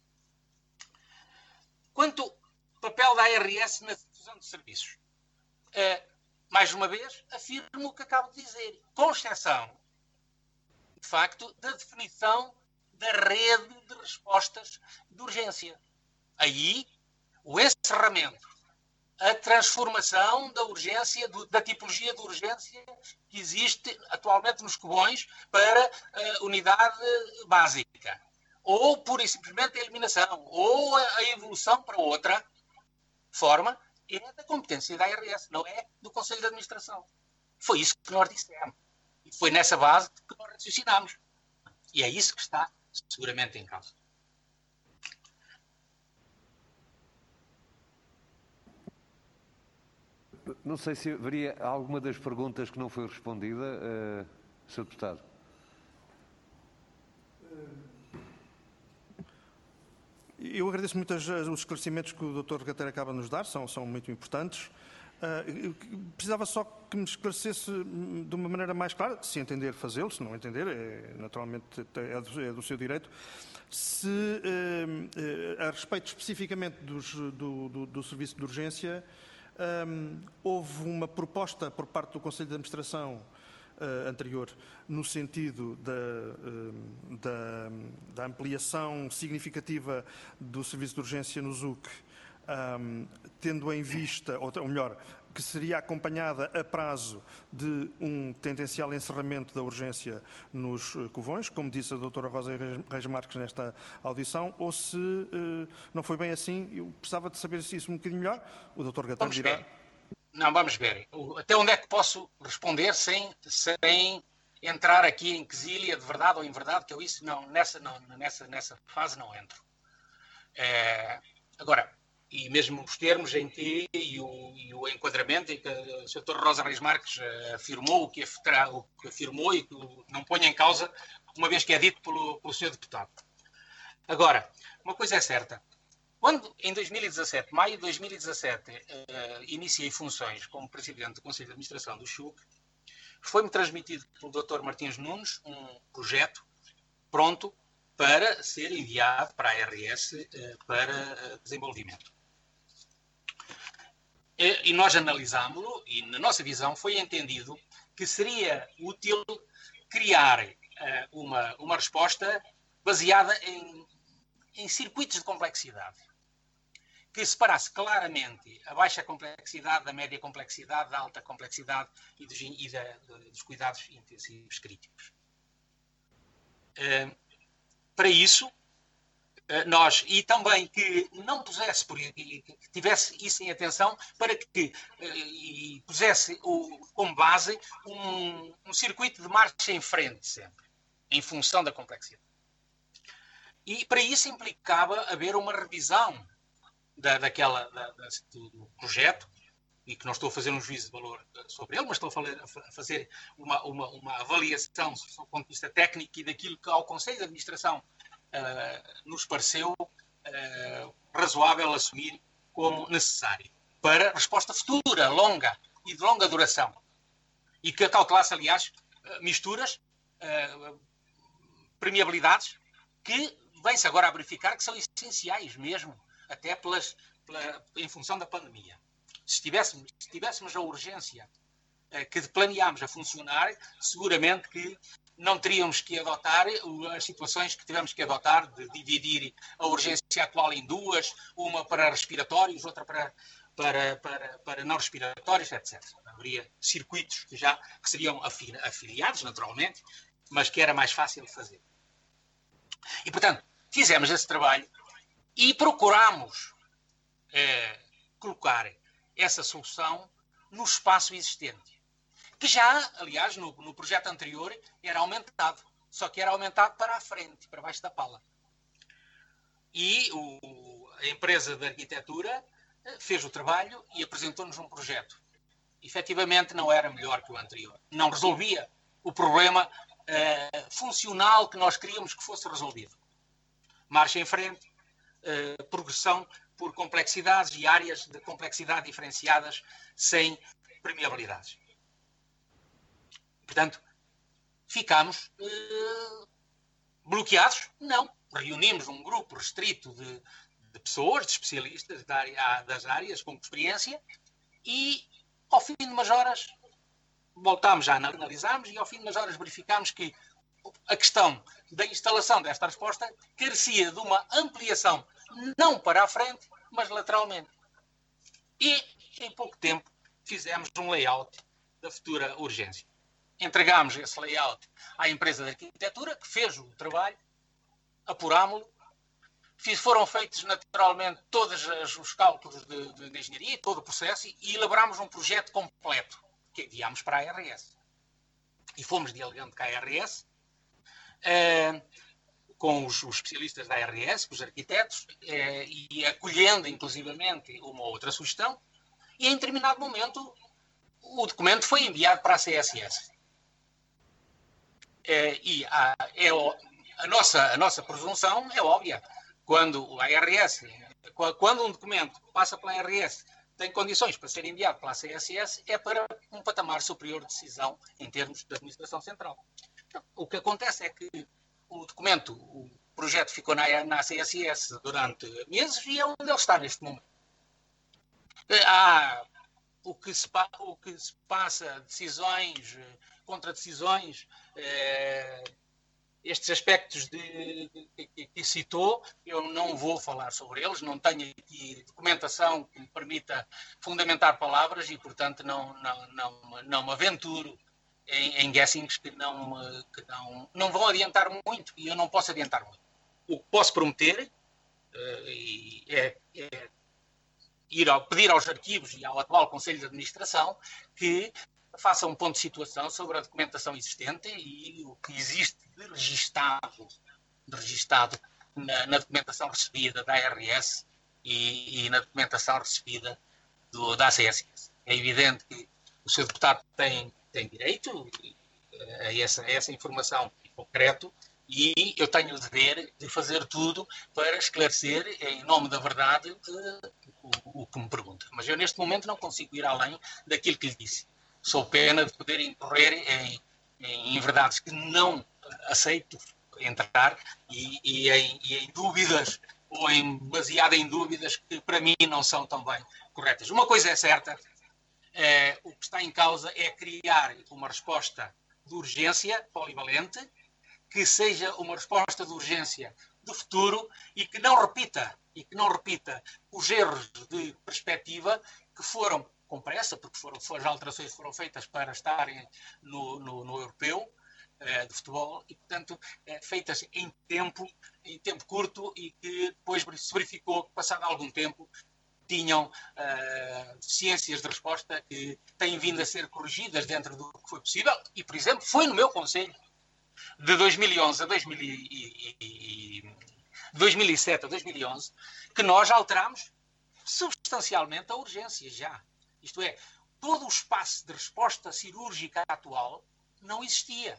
Quanto ao papel da A R S na difusão de serviços, uh, mais uma vez, afirmo o que acabo de dizer, com exceção, de facto, da definição da rede de respostas de urgência. Aí, o encerramento, a transformação da urgência, da tipologia de urgência que existe atualmente nos Covões para a unidade básica. Ou, pura e simplesmente, a eliminação, ou a evolução para outra forma, é da competência da A R S, não é do Conselho de Administração. Foi isso que nós dissemos. E foi nessa base que nós raciocinámos. E é isso que está seguramente em causa. Não sei se haveria alguma das perguntas que não foi respondida, uh, senhor Deputado. Eu agradeço muito os esclarecimentos que o doutor Regatero acaba de nos dar, são, são muito importantes. Uh, precisava só que me esclarecesse de uma maneira mais clara, se entender fazê-lo, se não entender, é, naturalmente é do, é do seu direito, se uh, uh, a respeito especificamente dos, do, do, do serviço de urgência, um, houve uma proposta por parte do Conselho de Administração Uh, anterior, no sentido da, uh, da, da ampliação significativa do serviço de urgência no Z U C, um, tendo em vista, ou, ou melhor, que seria acompanhada a prazo de um tendencial encerramento da urgência nos uh, Covões, como disse a doutora Rosa Reis Marques nesta audição, ou se uh, não foi bem assim. Eu precisava de saber se isso um bocadinho melhor. O doutor Regatero dirá... Ver. Não, vamos ver. Até onde é que posso responder sem, sem entrar aqui em quesilha de verdade ou inverdade, que eu isso não, nessa, não, nessa, nessa fase não entro. É, agora, e mesmo os termos em que e o, e o enquadramento em que a doutora Rosa Reis Marques afirmou o que, o que afirmou e que não põe em causa, uma vez que é dito pelo, pelo senhor Deputado. Agora, uma coisa é certa. Quando, em dois mil e dezassete, maio de dois mil e dezassete, uh, iniciei funções como Presidente do Conselho de Administração do C H U C, foi-me transmitido pelo doutor Martins Nunes um projeto pronto para ser enviado para a A R S uh, para uh, desenvolvimento. E, e nós analisámo-lo e, na nossa visão, foi entendido que seria útil criar uh, uma, uma resposta baseada em, em circuitos de complexidade, que separasse claramente a baixa complexidade da média complexidade, da alta complexidade e dos, e da, dos cuidados intensivos críticos. Uh, para isso, uh, nós, e também que não pusesse, por, que tivesse isso em atenção, para que uh, e pusesse o, como base um, um circuito de marcha em frente sempre, em função da complexidade. E para isso implicava haver uma revisão Da, daquela, da, da, do projeto, e que não estou a fazer um juízo de valor sobre ele, mas estou a, falar, a fazer uma, uma, uma avaliação do ponto de vista técnico e daquilo que ao Conselho de Administração uh, nos pareceu uh, razoável assumir como necessário para resposta futura, longa e de longa duração. E que cautelasse, aliás, misturas, uh, permeabilidades, que vem-se agora a verificar que são essenciais mesmo, até pelas, pela, em função da pandemia. Se tivéssemos, se tivéssemos a urgência eh, que planeámos a funcionar, seguramente que não teríamos que adotar as situações que tivemos que adotar, de dividir a urgência atual em duas, uma para respiratórios, outra para, para, para, para não respiratórios, etcétera. Haveria circuitos que já que seriam afiliados, naturalmente, mas que era mais fácil de fazer. E, portanto, fizemos esse trabalho e procurámos eh, colocar essa solução no espaço existente, que já, aliás, no, no projeto anterior era aumentado, só que era aumentado para a frente, para baixo da pala. E o, a empresa de arquitetura fez o trabalho e apresentou-nos um projeto. Efetivamente não era melhor que o anterior. Não resolvia o problema uh, funcional que nós queríamos que fosse resolvido. Marcha em frente, uh, progressão por complexidades e áreas de complexidade diferenciadas sem permeabilidades. Portanto, ficámos uh, bloqueados? Não. Reunimos um grupo restrito de, de pessoas, de especialistas da área, das áreas com experiência e, ao fim de umas horas, voltámos a analisarmos e, ao fim de umas horas, verificámos que a questão da instalação desta resposta carecia de uma ampliação, não para a frente, mas lateralmente. E, em pouco tempo, fizemos um layout da futura urgência. Entregámos esse layout à empresa de arquitetura, que fez o trabalho, apurámo-lo, foram feitos naturalmente todos os cálculos de, de, de engenharia, todo o processo, e elaborámos um projeto completo, que enviámos para a A R S. E fomos dialogando com a A R S, eh, com os, os especialistas da A R S, com os arquitetos, eh, e acolhendo inclusivamente uma outra sugestão, e em determinado momento o documento foi enviado para a C S S. Eh, e a, é, a, nossa, a nossa presunção é óbvia. Quando a A R S, quando um documento passa pela A R S, tem condições para ser enviado pela C S S, é para um patamar superior de decisão em termos de administração central. Então, o que acontece é que o documento, o projeto ficou na, na C S S durante meses e é onde ele está neste momento. Há o que se, o que se passa, decisões, contradecisões, eh, estes aspectos de, de, de, que citou, eu não vou falar sobre eles, não tenho aqui documentação que me permita fundamentar palavras e, portanto, não, não, não, não me aventuro em, em guessings que, não, que não, não vão adiantar muito e eu não posso adiantar muito. O que posso prometer uh, é, é ir ao, pedir aos arquivos e ao atual Conselho de Administração que faça um ponto de situação sobre a documentação existente e o que existe de registado, de registado na, na documentação recebida da A R S e, e na documentação recebida do, da C S S. É evidente que o senhor deputado tem, tem direito a essa, a essa informação em concreto e eu tenho o dever de fazer tudo para esclarecer, em nome da verdade, o, o que me pergunta. Mas eu, neste momento, não consigo ir além daquilo que lhe disse. Sou pena de poder incorrer em, em, em verdades que não aceito entrar e, e, em, e em dúvidas, ou em, baseado em dúvidas que para mim não são também corretas. Uma coisa é certa, é, o que está em causa é criar uma resposta de urgência polivalente, que seja uma resposta de urgência do futuro e que não repita, e que não repita os erros de perspectiva que foram com pressa, porque foram, as alterações foram feitas para estarem no, no, no europeu eh, de futebol e, portanto, eh, feitas em tempo, em tempo curto e que depois se verificou que, passado algum tempo, tinham eh, deficiências de resposta que têm vindo a ser corrigidas dentro do que foi possível. E, por exemplo, foi no meu conselho, de dois mil e onze a dois mil e sete a dois mil e onze, que nós alterámos substancialmente a urgência já. Isto é, todo o espaço de resposta cirúrgica atual não existia.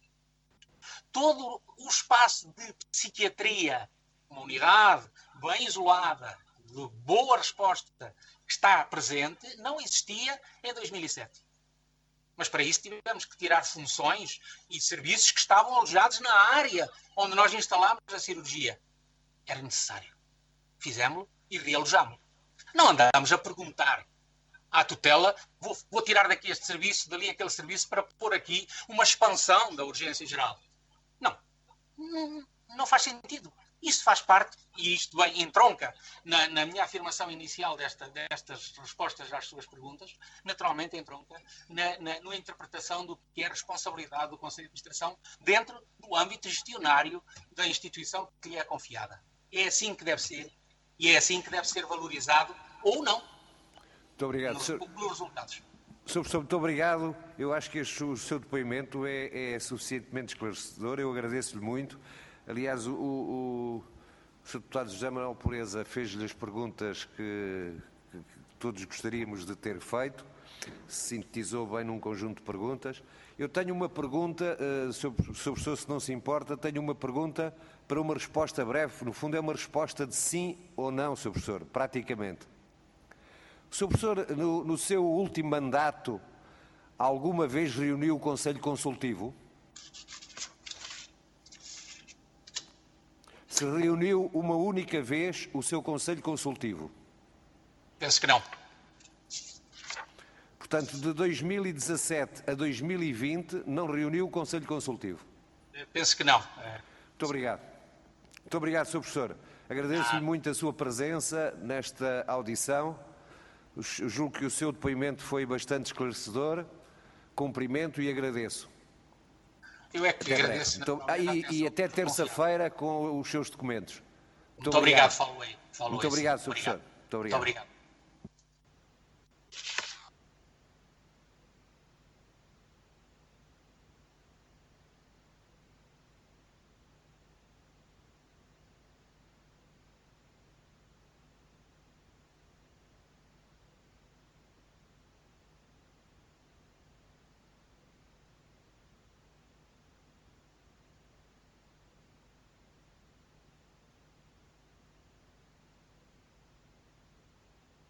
Todo o espaço de psiquiatria, uma unidade bem isolada, de boa resposta, que está presente, não existia em dois mil e sete. Mas para isso tivemos que tirar funções e serviços que estavam alojados na área onde nós instalámos a cirurgia. Era necessário. Fizemos-lo e realojámos. Não andámos a perguntar à tutela, vou, vou tirar daqui este serviço, dali aquele serviço, para pôr aqui uma expansão da urgência geral. Não. Não, não faz sentido. Isso faz parte, e isto bem entronca na, na minha afirmação inicial desta, destas respostas às suas perguntas, naturalmente entronca na, na, na interpretação do que é a responsabilidade do Conselho de Administração dentro do âmbito gestionário da instituição que lhe é confiada. É assim que deve ser, e é assim que deve ser valorizado, ou não, muito obrigado. nos, pelos resultados. senhor Professor, muito obrigado. Eu acho que este, o seu depoimento é, é suficientemente esclarecedor. Eu agradeço-lhe muito. Aliás, o, o, o senhor Deputado José Manuel Pureza fez-lhe as perguntas que, que, que todos gostaríamos de ter feito. Sintetizou bem num conjunto de perguntas. Eu tenho uma pergunta, uh, senhor Professor, se não se importa, tenho uma pergunta para uma resposta breve. No fundo, é uma resposta de sim ou não, senhor Professor, praticamente. O senhor Professor, no, no seu último mandato, alguma vez reuniu o Conselho Consultivo? Se reuniu uma única vez o seu Conselho Consultivo? Penso que não. Portanto, de dois mil e dezassete a dois mil e vinte, não reuniu o Conselho Consultivo? Penso que não. Muito obrigado. Muito obrigado, senhor Professor. Agradeço-lhe muito a sua presença nesta audição. Julgo que o seu depoimento foi bastante esclarecedor. Cumprimento e agradeço. Eu é que até agradeço. Então, ah, e, e até terça-feira com os seus documentos. Muito, muito obrigado, falo aí. Falo muito aí, obrigado, sim. senhor Obrigado. Professor. Muito obrigado. Muito obrigado.